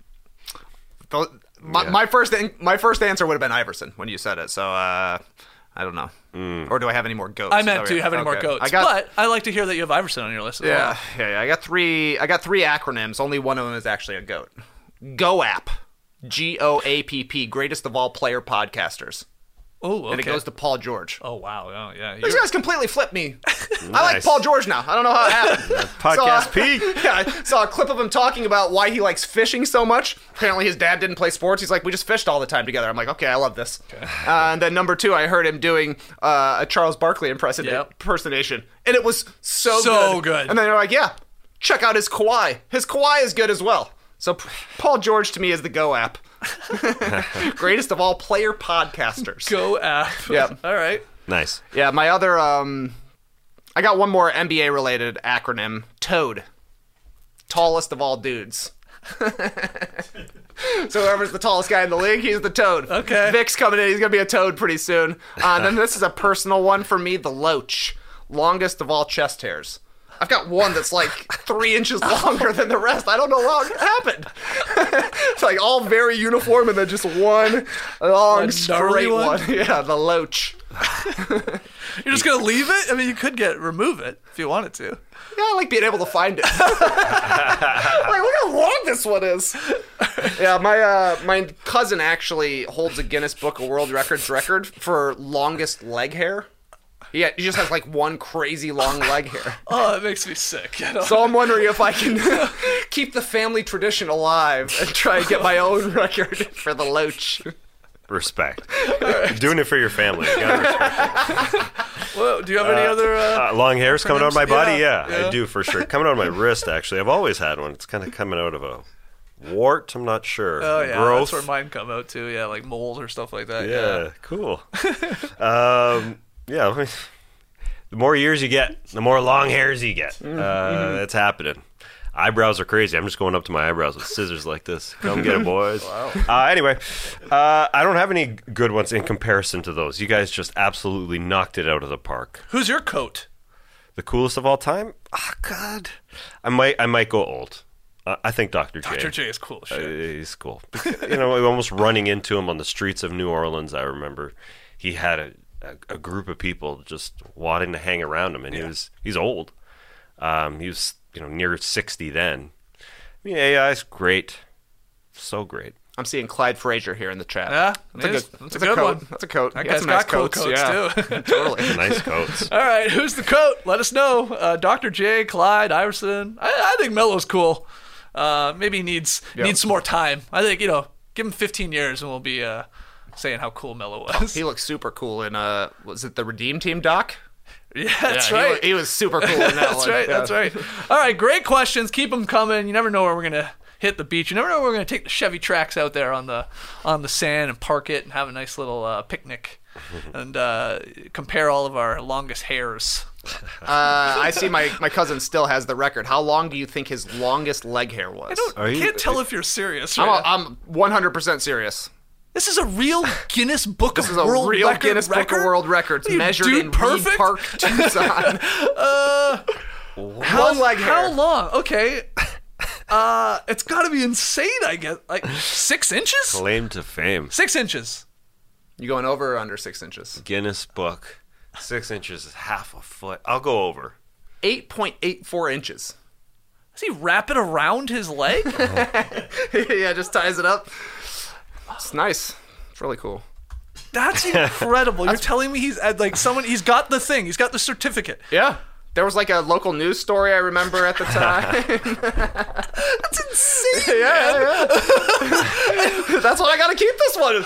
Speaker 4: My first answer would have been Iverson when you said it, so I don't know. Or do I have any more GOATs?
Speaker 2: I meant, do you have any more
Speaker 4: Okay.
Speaker 2: GOATs? But I like to hear that you have Iverson on your list as well.
Speaker 4: Yeah. I got three acronyms. Only one of them is actually a GOAT. GOAP. GOAPP. Greatest of all player podcasters.
Speaker 2: Oh, okay.
Speaker 4: And it goes to Paul George.
Speaker 2: Oh, wow. Oh, yeah.
Speaker 4: These guys completely flipped me. I like
Speaker 3: Nice.
Speaker 4: Paul George now. I don't know how it happened.
Speaker 3: Podcast peak.
Speaker 4: Yeah, I saw a clip of him talking about why he likes fishing so much. Apparently his dad didn't play sports. He's like, we just fished all the time together. I'm like, okay, I love this. And then number 2, I heard him doing a Charles Barkley impersonation. And it was so
Speaker 2: good.
Speaker 4: And then they're like, yeah, check out his Kawhi. His Kawhi is good as well. So Paul George to me is the Go app. Greatest of all player podcasters.
Speaker 2: Go app.
Speaker 4: Yeah.
Speaker 2: All right.
Speaker 3: Nice.
Speaker 4: Yeah, my other, I got one more NBA related acronym. TOAD. Tallest of all dudes. So whoever's the tallest guy in the league, he's the Toad.
Speaker 2: Okay.
Speaker 4: Vic's coming in, he's going to be a Toad pretty soon. Then this is a personal one for me, the Loach. Longest of all chest hairs. I've got one that's like 3 inches longer than the rest. I don't know how it happened. It's like all very uniform and then just one long,
Speaker 2: One gnarly
Speaker 4: straight
Speaker 2: one?
Speaker 4: one. Yeah, the Loach.
Speaker 2: You're just going to leave it? I mean, you could remove it if you wanted to.
Speaker 4: Yeah, I like being able to find it. Like, look how long this one is. Yeah, my cousin actually holds a Guinness Book of World Records record for longest leg hair. Yeah, he just has like one crazy long leg hair.
Speaker 2: Oh, it makes me sick.
Speaker 4: So I'm wondering if I can keep the family tradition alive and try and get my own record for the Loach.
Speaker 3: Respect. You're doing it for your family. You gotta respect it.
Speaker 2: Well, do you have any other...
Speaker 3: Long hairs coming out of my body?
Speaker 2: Yeah,
Speaker 3: Yeah, I do for sure. Coming out of my wrist, actually. I've always had one. It's kind of coming out of a wart. I'm not sure.
Speaker 2: Oh, yeah,
Speaker 3: Growth.
Speaker 2: that's where mine come out, too. Yeah, like moles or stuff like that.
Speaker 3: Yeah, cool. Yeah, the more years you get, the more long hairs you get. It's happening. Eyebrows are crazy. I'm just going up to my eyebrows with scissors like this. Come get it, boys. Wow. Anyway, I don't have any good ones in comparison to those. You guys just absolutely knocked it out of the park.
Speaker 2: Who's your coat?
Speaker 3: The coolest of all time? Oh, God. I might go old. I think Dr. J.
Speaker 2: Dr. J is cool as shit.
Speaker 3: He's cool. Almost running into him on the streets of New Orleans, I remember. He had a group of people just wanting to hang around him, and he's old. He was near 60 then. I mean, AI's great, so great.
Speaker 4: I'm seeing Clyde Frazier here in the chat.
Speaker 2: Yeah,
Speaker 4: that's a good one. That's a coat.
Speaker 2: That
Speaker 4: He got
Speaker 2: guy's
Speaker 4: some nice
Speaker 2: got cool
Speaker 4: coats,
Speaker 2: coats,
Speaker 4: yeah.
Speaker 2: too.
Speaker 4: Totally.
Speaker 3: Nice coats.
Speaker 2: All right, who's the coat? Let us know. Dr. J, Clyde, Iverson. I think Melo's cool. Maybe he needs some more time. I think, give him 15 years and we'll be saying how cool Melo was.
Speaker 4: He looked super cool in, was it the Redeem Team doc?
Speaker 2: Yeah, that's right.
Speaker 4: He was super cool in that
Speaker 2: That's
Speaker 4: one.
Speaker 2: right.
Speaker 4: Yeah.
Speaker 2: That's right. All right, great questions. Keep them coming. You never know where we're going to hit the beach. You never know where we're going to take the Chevy Trax out there on the sand and park it and have a nice little picnic and compare all of our longest hairs.
Speaker 4: I see my cousin still has the record. How long do you think his longest leg hair was?
Speaker 2: I can't tell if you're serious. Right?
Speaker 4: I'm 100% serious.
Speaker 2: This is a real Guinness Book of
Speaker 4: This is a
Speaker 2: World
Speaker 4: real
Speaker 2: Record
Speaker 4: Guinness Book of
Speaker 2: record?
Speaker 4: World Records
Speaker 2: What are you,
Speaker 4: measured
Speaker 2: Dude
Speaker 4: in
Speaker 2: Perfect?
Speaker 4: Reed Park, Tucson.
Speaker 2: How
Speaker 4: leg hair.
Speaker 2: How long? Okay. It's got to be insane, I guess. Like 6 inches?
Speaker 3: Claim to fame.
Speaker 2: 6 inches.
Speaker 4: You going over or under 6 inches?
Speaker 3: Guinness Book. 6 inches is half a foot. I'll go over.
Speaker 4: 8.84 inches.
Speaker 2: Does he wrap it around his leg?
Speaker 4: Yeah, just ties it up. It's nice. It's really cool.
Speaker 2: That's incredible. You're telling me he's he's got the thing. He's got the certificate.
Speaker 4: Yeah. There was like a local news story I remember at the time.
Speaker 2: That's insane.
Speaker 4: Yeah. That's why I gotta keep this one.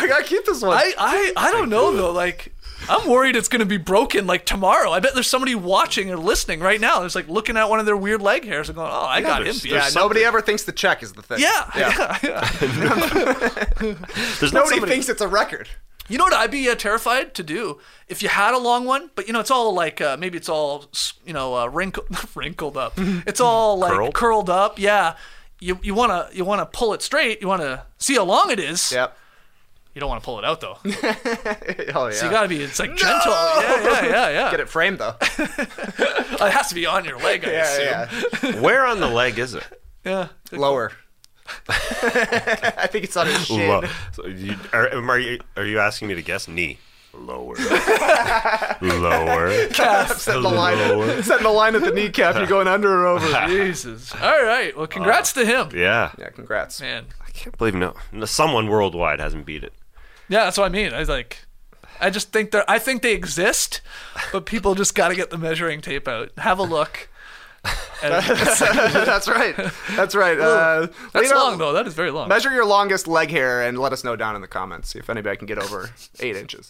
Speaker 2: I don't know though. Like, I'm worried it's gonna be broken like tomorrow. I bet there's somebody watching or listening right now. That's like looking at one of their weird leg hairs and going, "Oh, I got him."
Speaker 3: there's-
Speaker 2: beat."
Speaker 4: Yeah, nobody ever thinks the check is the thing.
Speaker 2: Yeah.
Speaker 3: There's not
Speaker 4: Nobody
Speaker 3: somebody-
Speaker 4: thinks it's a record.
Speaker 2: You know what I'd be terrified to do if you had a long one, but it's all like maybe it's all wrinkled up. It's all like curled up. Yeah, you wanna pull it straight. You wanna see how long it is.
Speaker 4: Yep.
Speaker 2: You don't want to pull it out though.
Speaker 4: Oh yeah.
Speaker 2: So you gotta be. It's like gentle. Yeah.
Speaker 4: Get it framed though.
Speaker 2: It has to be on your leg. I assume.
Speaker 3: Where on the leg is it?
Speaker 2: Yeah.
Speaker 4: Lower. I think it's on his shin.
Speaker 3: Low. So are you asking me to guess? Knee. Lower. Lower.
Speaker 4: Setting the line at the kneecap. You're going under or over.
Speaker 2: Jesus. All right. Well, congrats to him.
Speaker 3: Yeah.
Speaker 4: Yeah, congrats.
Speaker 2: Man.
Speaker 3: I can't believe someone worldwide hasn't beat it.
Speaker 2: Yeah, that's what I mean. I just think I think they exist, but people just got to get the measuring tape out. Have a look.
Speaker 4: That's right. That's right.
Speaker 2: That's long though. That is very long.
Speaker 4: Measure your longest leg hair and let us know down in the comments. See if anybody can get over 8 inches.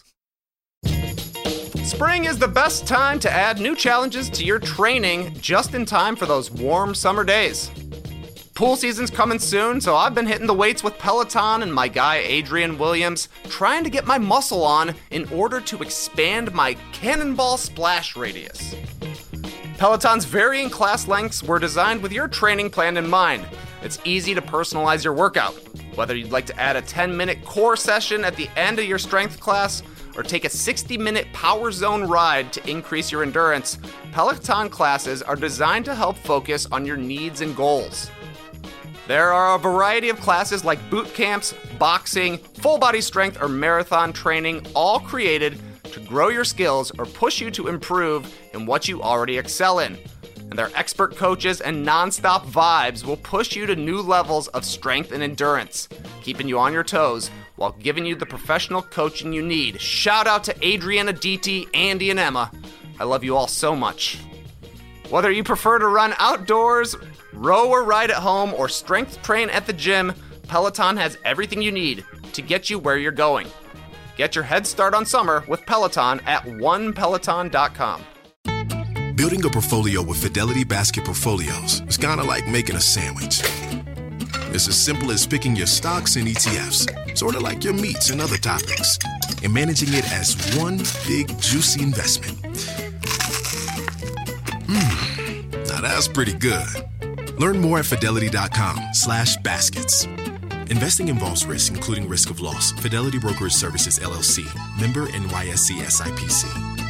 Speaker 4: Spring is the best time to add new challenges to your training just in time for those warm summer days. Pool season's coming soon, so I've been hitting the weights with Peloton and my guy Adrian Williams, trying to get my muscle on in order to expand my cannonball splash radius. Peloton's varying class lengths were designed with your training plan in mind. It's easy to personalize your workout. Whether you'd like to add a 10-minute core session at the end of your strength class or take a 60-minute power zone ride to increase your endurance, Peloton classes are designed to help focus on your needs and goals. There are a variety of classes like boot camps, boxing, full body strength, or marathon training, all created to grow your skills or push you to improve in what you already excel in. And their expert coaches and non-stop vibes will push you to new levels of strength and endurance, keeping you on your toes while giving you the professional coaching you need. Shout out to Adriana, DT, Andy, and Emma. I love you all so much. Whether you prefer to run outdoors, row or ride at home, or strength train at the gym, Peloton has everything you need to get you where you're going. Get your head start on summer with Peloton at onepeloton.com.
Speaker 8: Building a portfolio with Fidelity Basket Portfolios is kind of like making a sandwich. It's as simple as picking your stocks and ETFs, sort of like your meats and other topics, and managing it as one big, juicy investment. Now that's pretty good. Learn more at fidelity.com/baskets. Investing involves risk, including risk of loss. Fidelity Brokerage Services, LLC. Member NYSE SIPC.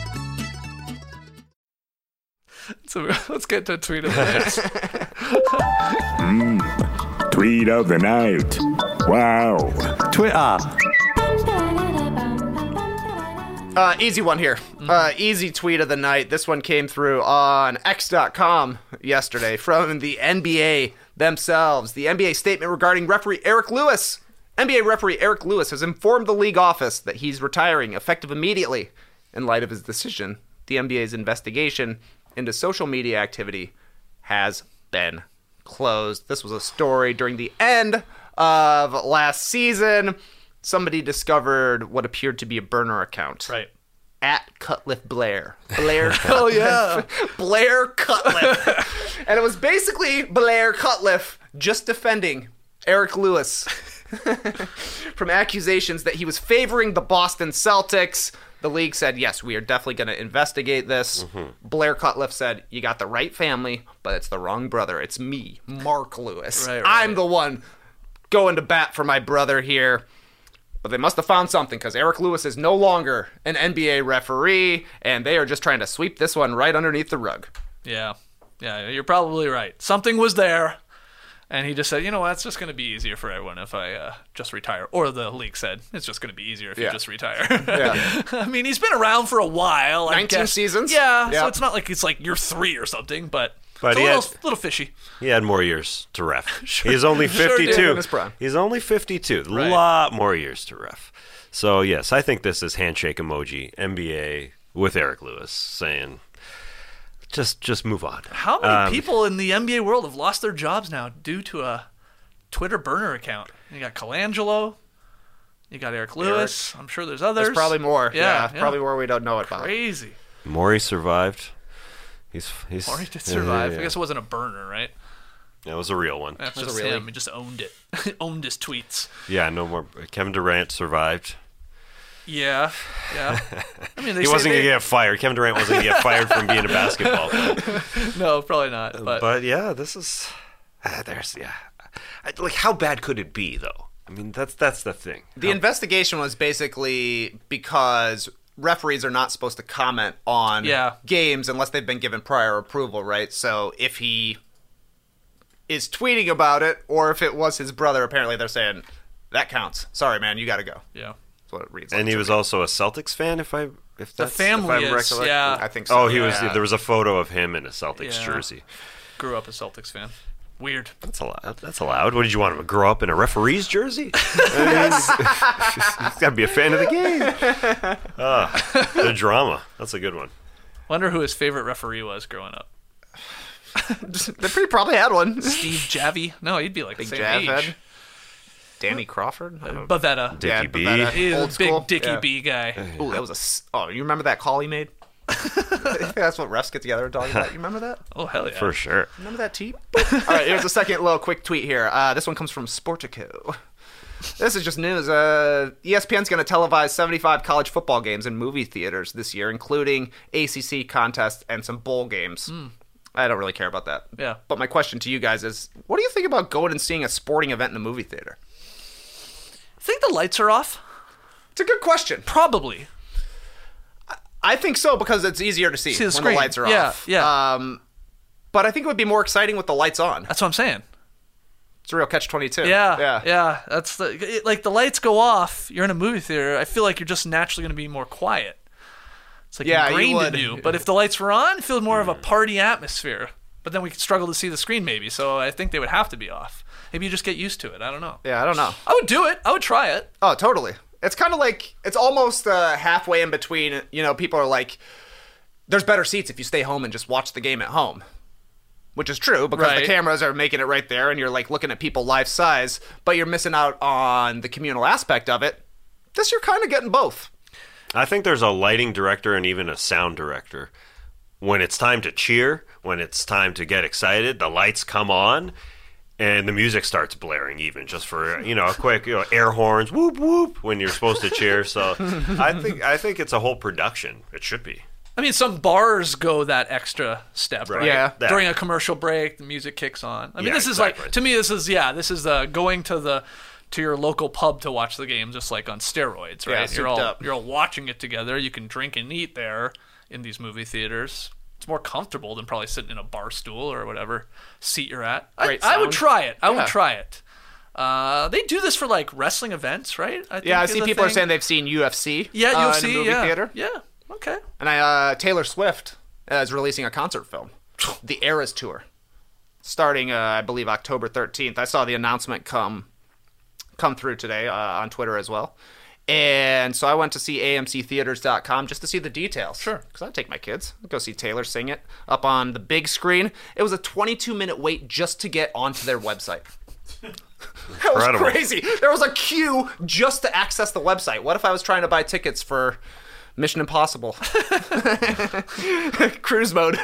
Speaker 2: So let's get to tweet of the night.
Speaker 9: Tweet of the night. Wow.
Speaker 1: Twitter.
Speaker 4: Easy one here. Easy tweet of the night. This one came through on X.com yesterday from the NBA themselves. The NBA statement regarding referee Eric Lewis. NBA referee Eric Lewis has informed the league office that he's retiring effective immediately in light of his decision. The NBA's investigation into social media activity has been closed. This was a story during the end of last season. Somebody discovered what appeared to be a burner account.
Speaker 2: Right.
Speaker 4: At Cutliff Blair. Blair Cutliff.
Speaker 2: Oh, yeah.
Speaker 4: Blair Cutliff. And it was basically Blair Cutliff just defending Eric Lewis from accusations that he was favoring the Boston Celtics. The league said, yes, we are definitely going to investigate this. Blair Cutliff said, you got the right family, but it's the wrong brother. It's me, Mark Lewis.
Speaker 2: Right.
Speaker 4: I'm the one going to bat for my brother here. But they must have found something because Eric Lewis is no longer an NBA referee, and they are just trying to sweep this one right underneath the rug.
Speaker 2: Yeah. Yeah, you're probably right. Something was there, and he just said, you know what, it's just going to be easier for everyone if I just retire. Or the league said, it's just going to be easier if you just retire.
Speaker 4: Yeah.
Speaker 2: I mean, he's been around for a while.
Speaker 4: 19 seasons?
Speaker 2: Yeah,
Speaker 4: Yeah.
Speaker 2: so it's not like it's like you're 3 or something, but
Speaker 3: But
Speaker 2: it's a little fishy.
Speaker 3: He had more years to ref.
Speaker 2: Sure.
Speaker 3: He's only
Speaker 2: Sure did
Speaker 3: 52.
Speaker 4: in his prime.
Speaker 3: He's only 52. A
Speaker 2: Right.
Speaker 3: lot more years to ref. So, yes, I think this is handshake emoji, NBA with Eric Lewis saying, just move on.
Speaker 2: How many people in the NBA world have lost their jobs now due to a Twitter burner account? You got Colangelo. You got Eric Lewis. I'm sure there's others.
Speaker 4: There's probably more.
Speaker 2: Yeah,
Speaker 4: Probably more we don't know about.
Speaker 2: Crazy.
Speaker 3: Maury survived. He's
Speaker 2: Maury did survive.
Speaker 3: Yeah.
Speaker 2: I guess it wasn't a burner, right?
Speaker 3: That was a real one.
Speaker 2: That's
Speaker 4: Was it
Speaker 2: just
Speaker 4: really?
Speaker 2: him. He just owned it. Owned his tweets.
Speaker 3: Yeah, no more. Kevin Durant survived.
Speaker 2: Yeah. I mean, they
Speaker 3: He
Speaker 2: say
Speaker 3: wasn't going to
Speaker 2: they-
Speaker 3: get fired. Kevin Durant wasn't going to get fired from being a basketball player.
Speaker 2: No, probably not.
Speaker 3: But yeah, this is like how bad could it be though? I mean, that's the thing.
Speaker 4: The investigation was basically because referees are not supposed to comment on games unless they've been given prior approval, right? So if he is tweeting about it, or if it was his brother, apparently they're saying, that counts. Sorry, man, you got to go.
Speaker 2: Yeah.
Speaker 4: That's what it reads.
Speaker 3: And
Speaker 4: like
Speaker 3: he
Speaker 4: to
Speaker 3: was
Speaker 4: me.
Speaker 3: also a Celtics fan, if I'm
Speaker 2: family is,
Speaker 3: recollecting.
Speaker 2: yeah.
Speaker 4: I think so.
Speaker 3: Oh, he was.
Speaker 4: Yeah.
Speaker 3: There was a photo of him in a Celtics
Speaker 2: Yeah.
Speaker 3: jersey.
Speaker 2: Grew up a Celtics fan. Weird.
Speaker 3: That's allowed. That's allowed. What did you want him to grow up in a referee's jersey? I mean, he's got to be a fan of the game. The drama. That's a good one.
Speaker 2: Wonder who his favorite referee was growing up.
Speaker 4: They probably had one.
Speaker 2: Steve Javi? No, he'd be like
Speaker 4: Big
Speaker 2: the same
Speaker 4: Jav
Speaker 2: age.
Speaker 4: head. Danny Crawford? I don't know.
Speaker 2: Bavetta.
Speaker 3: Dickie B.
Speaker 4: Bavetta.
Speaker 2: He's
Speaker 4: Old
Speaker 2: a big
Speaker 4: school.
Speaker 2: Dickie
Speaker 4: Yeah.
Speaker 2: B guy.
Speaker 4: Ooh, that was oh, you remember that call he made? That's what refs get together and talk about. You remember that?
Speaker 2: Oh, hell yeah.
Speaker 3: For sure.
Speaker 4: Remember that tweet? All right, here's a second little quick tweet here. This one comes from Sportico. This is just news. ESPN's going to televise 75 college football games in movie theaters this year, including ACC contests and some bowl games. I don't really care about that.
Speaker 2: Yeah.
Speaker 4: But my question to you guys is, what do you think about going and seeing a sporting event in a movie theater?
Speaker 2: Think the lights are off?
Speaker 4: It's a good question.
Speaker 2: Probably.
Speaker 4: I think so because it's easier to see,
Speaker 2: See the
Speaker 4: when
Speaker 2: screen.
Speaker 4: the lights are
Speaker 2: Yeah,
Speaker 4: off.
Speaker 2: yeah.
Speaker 4: But I think it would be more exciting with the lights on.
Speaker 2: That's what I'm saying.
Speaker 4: It's a real catch-22.
Speaker 2: Yeah. That's like the lights go off. You're in a movie theater. I feel like you're just naturally going to be more quiet. It's like
Speaker 4: Yeah, you
Speaker 2: ingrained
Speaker 4: would.
Speaker 2: in you. But if the lights were on, it feels more of a party atmosphere. But then we could struggle to see the screen maybe. So I think they would have to be off. Maybe you just get used to it. I don't know.
Speaker 4: Yeah, I don't know.
Speaker 2: I would do it. I would try it.
Speaker 4: Oh, totally. It's kind of like, it's almost halfway in between, people are like, there's better seats if you stay home and just watch the game at home. Which is true, because
Speaker 2: Right.
Speaker 4: the cameras are making it right there, and you're like looking at people life size, but you're missing out on the communal aspect of it. This, you're kind of getting both.
Speaker 3: I think there's a lighting director and even a sound director. When it's time to cheer, when it's time to get excited, the lights come on and the music starts blaring even just for, a quick, air horns, whoop, whoop, when you're supposed to cheer. So I think it's a whole production. It should be.
Speaker 2: I mean, some bars go that extra step, right?
Speaker 4: Yeah.
Speaker 2: During a commercial break, the music kicks on. I mean,
Speaker 3: Yeah,
Speaker 2: this is
Speaker 3: exactly.
Speaker 2: like, to me, this is going to your local pub to watch the game, just like on steroids, right?
Speaker 4: Yeah, souped up.
Speaker 2: You're all watching it together. You can drink and eat there in these movie theaters. It's more comfortable than probably sitting in a bar stool or whatever seat you're at.
Speaker 4: Great
Speaker 2: I would
Speaker 4: sound.
Speaker 2: try it. I
Speaker 4: Yeah.
Speaker 2: would try it. They do this for like wrestling events, right? I
Speaker 4: Yeah, I see people are saying they've seen UFC.
Speaker 2: Yeah, UFC.
Speaker 4: in the movie theater.
Speaker 2: Yeah. Okay.
Speaker 4: And Taylor Swift is releasing a concert film, The Eras Tour, starting I believe October 13th. I saw the announcement come through today on Twitter as well. And so I went to see AMCtheaters.com just to see the details.
Speaker 2: Sure.
Speaker 4: Because I'd take my kids. I'd go see Taylor sing it up on the big screen. It was a 22-minute wait just to get onto their website. That was crazy. There was a queue just to access the website. What if I was trying to buy tickets for Mission Impossible? Cruise mode.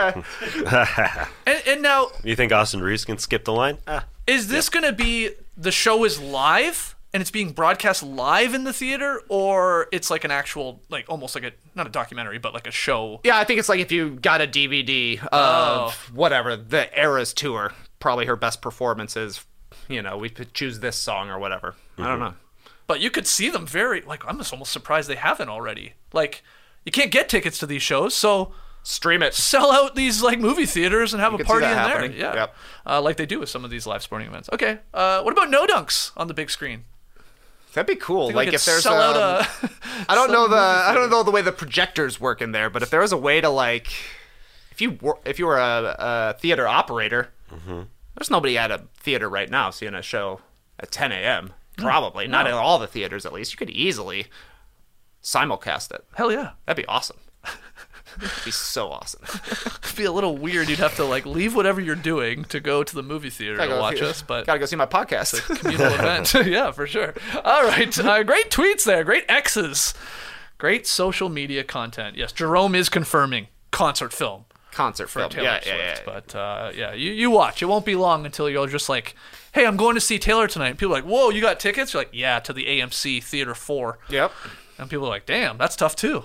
Speaker 2: And now...
Speaker 3: You think Austin Reeves can skip the line?
Speaker 2: Is this going to be the show is live and it's being broadcast live in the theater, or it's like an actual, like almost like not a documentary, but like a show?
Speaker 4: Yeah, I think it's like if you got a DVD of whatever, the Eras Tour, probably her best performances, we could choose this song or whatever. Mm-hmm. I don't know.
Speaker 2: But you could see them I'm just almost surprised they haven't already. Like, you can't get tickets to these shows, so...
Speaker 4: Stream it.
Speaker 2: Sell out these like movie theaters and have a party in
Speaker 4: happening.
Speaker 2: there. Yeah.
Speaker 4: Yep.
Speaker 2: Like they do with some of these live sporting events. Okay. What about No Dunks on the big screen?
Speaker 4: That'd be cool.
Speaker 2: Like
Speaker 4: if there's
Speaker 2: sell out
Speaker 4: I don't know the way the projectors work in there, but if there was a way to like, if you were a theater operator, there's nobody at a theater right now seeing a show at 10 a.m. Probably not in all the theaters. At least you could easily simulcast it.
Speaker 2: Hell yeah,
Speaker 4: that'd be awesome. It'd be so awesome.
Speaker 2: It'd be a little weird. You'd have to like leave whatever you're doing to go to the movie theater to watch us. But
Speaker 4: gotta go see my podcast.
Speaker 2: It's a communal event. Yeah, for sure. All right, great tweets there. Great X's. Great social media content. Yes, Jerome is confirming concert film.
Speaker 4: Concert film.
Speaker 2: Taylor Swift. But you watch. It won't be long until you're just like, hey, I'm going to see Taylor tonight. People are like, whoa, you got tickets? You're like, yeah, to the AMC Theater 4.
Speaker 4: Yep.
Speaker 2: And people are like, damn, that's tough too.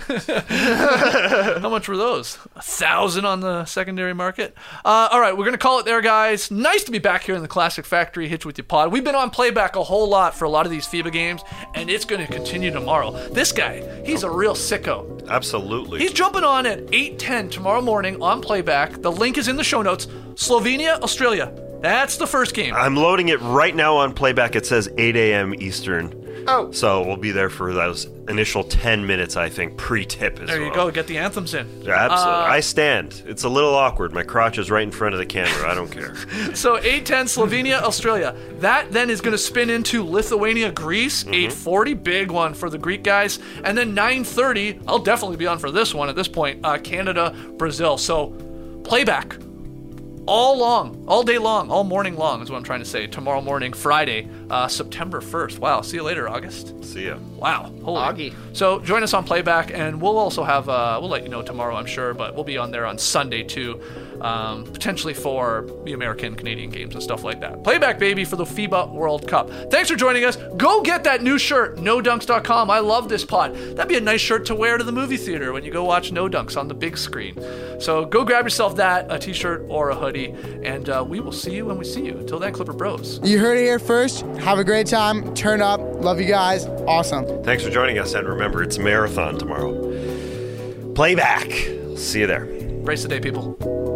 Speaker 2: How much were those? 1,000 on the secondary market. All right, we're going to call it there, guys. Nice to be back here in the Classic Factory, Hitch With You Pod. We've been on playback a whole lot for a lot of these FIBA games, and it's going to continue tomorrow. This guy, he's a real sicko.
Speaker 3: Absolutely.
Speaker 2: He's jumping on at 8:10 tomorrow morning on playback. The link is in the show notes. Slovenia, Australia. That's the first game.
Speaker 3: I'm loading it right now on playback. It says 8 a.m. Eastern.
Speaker 4: Oh.
Speaker 3: So we'll be there for those initial 10 minutes, I think, pre-tip as well.
Speaker 2: There you go. Get the anthems in.
Speaker 3: Yeah, absolutely. I stand. It's a little awkward. My crotch is right in front of the camera. I don't care.
Speaker 2: So 8:10, Slovenia, Australia. That then is going to spin into Lithuania, Greece. 8:40, big one for the Greek guys. And then 9:30, I'll definitely be on for this one at this point, Canada, Brazil. So playback. All day long, all morning long is what I'm trying to say. Tomorrow morning, Friday, September 1st. Wow, see you later, August.
Speaker 3: See ya.
Speaker 2: Wow, holy.
Speaker 4: Augie.
Speaker 2: So join us on playback, and we'll also have, we'll let you know tomorrow, I'm sure, but we'll be on there on Sunday too, potentially for the American, Canadian games and stuff like that. Playback, baby, for the FIBA World Cup. Thanks for joining us. Go get that new shirt, NoDunks.com. I love this pod. That'd be a nice shirt to wear to the movie theater when you go watch No Dunks on the big screen. So go grab yourself that, a t-shirt or a hoodie, and we will see you when we see you. Until then, Clipper Bros.
Speaker 9: You heard it here first. Have a great time. Turn up. Love you guys. Awesome.
Speaker 3: Thanks for joining us, and remember, it's a marathon tomorrow. Playback. See you there.
Speaker 2: Brace the day, people.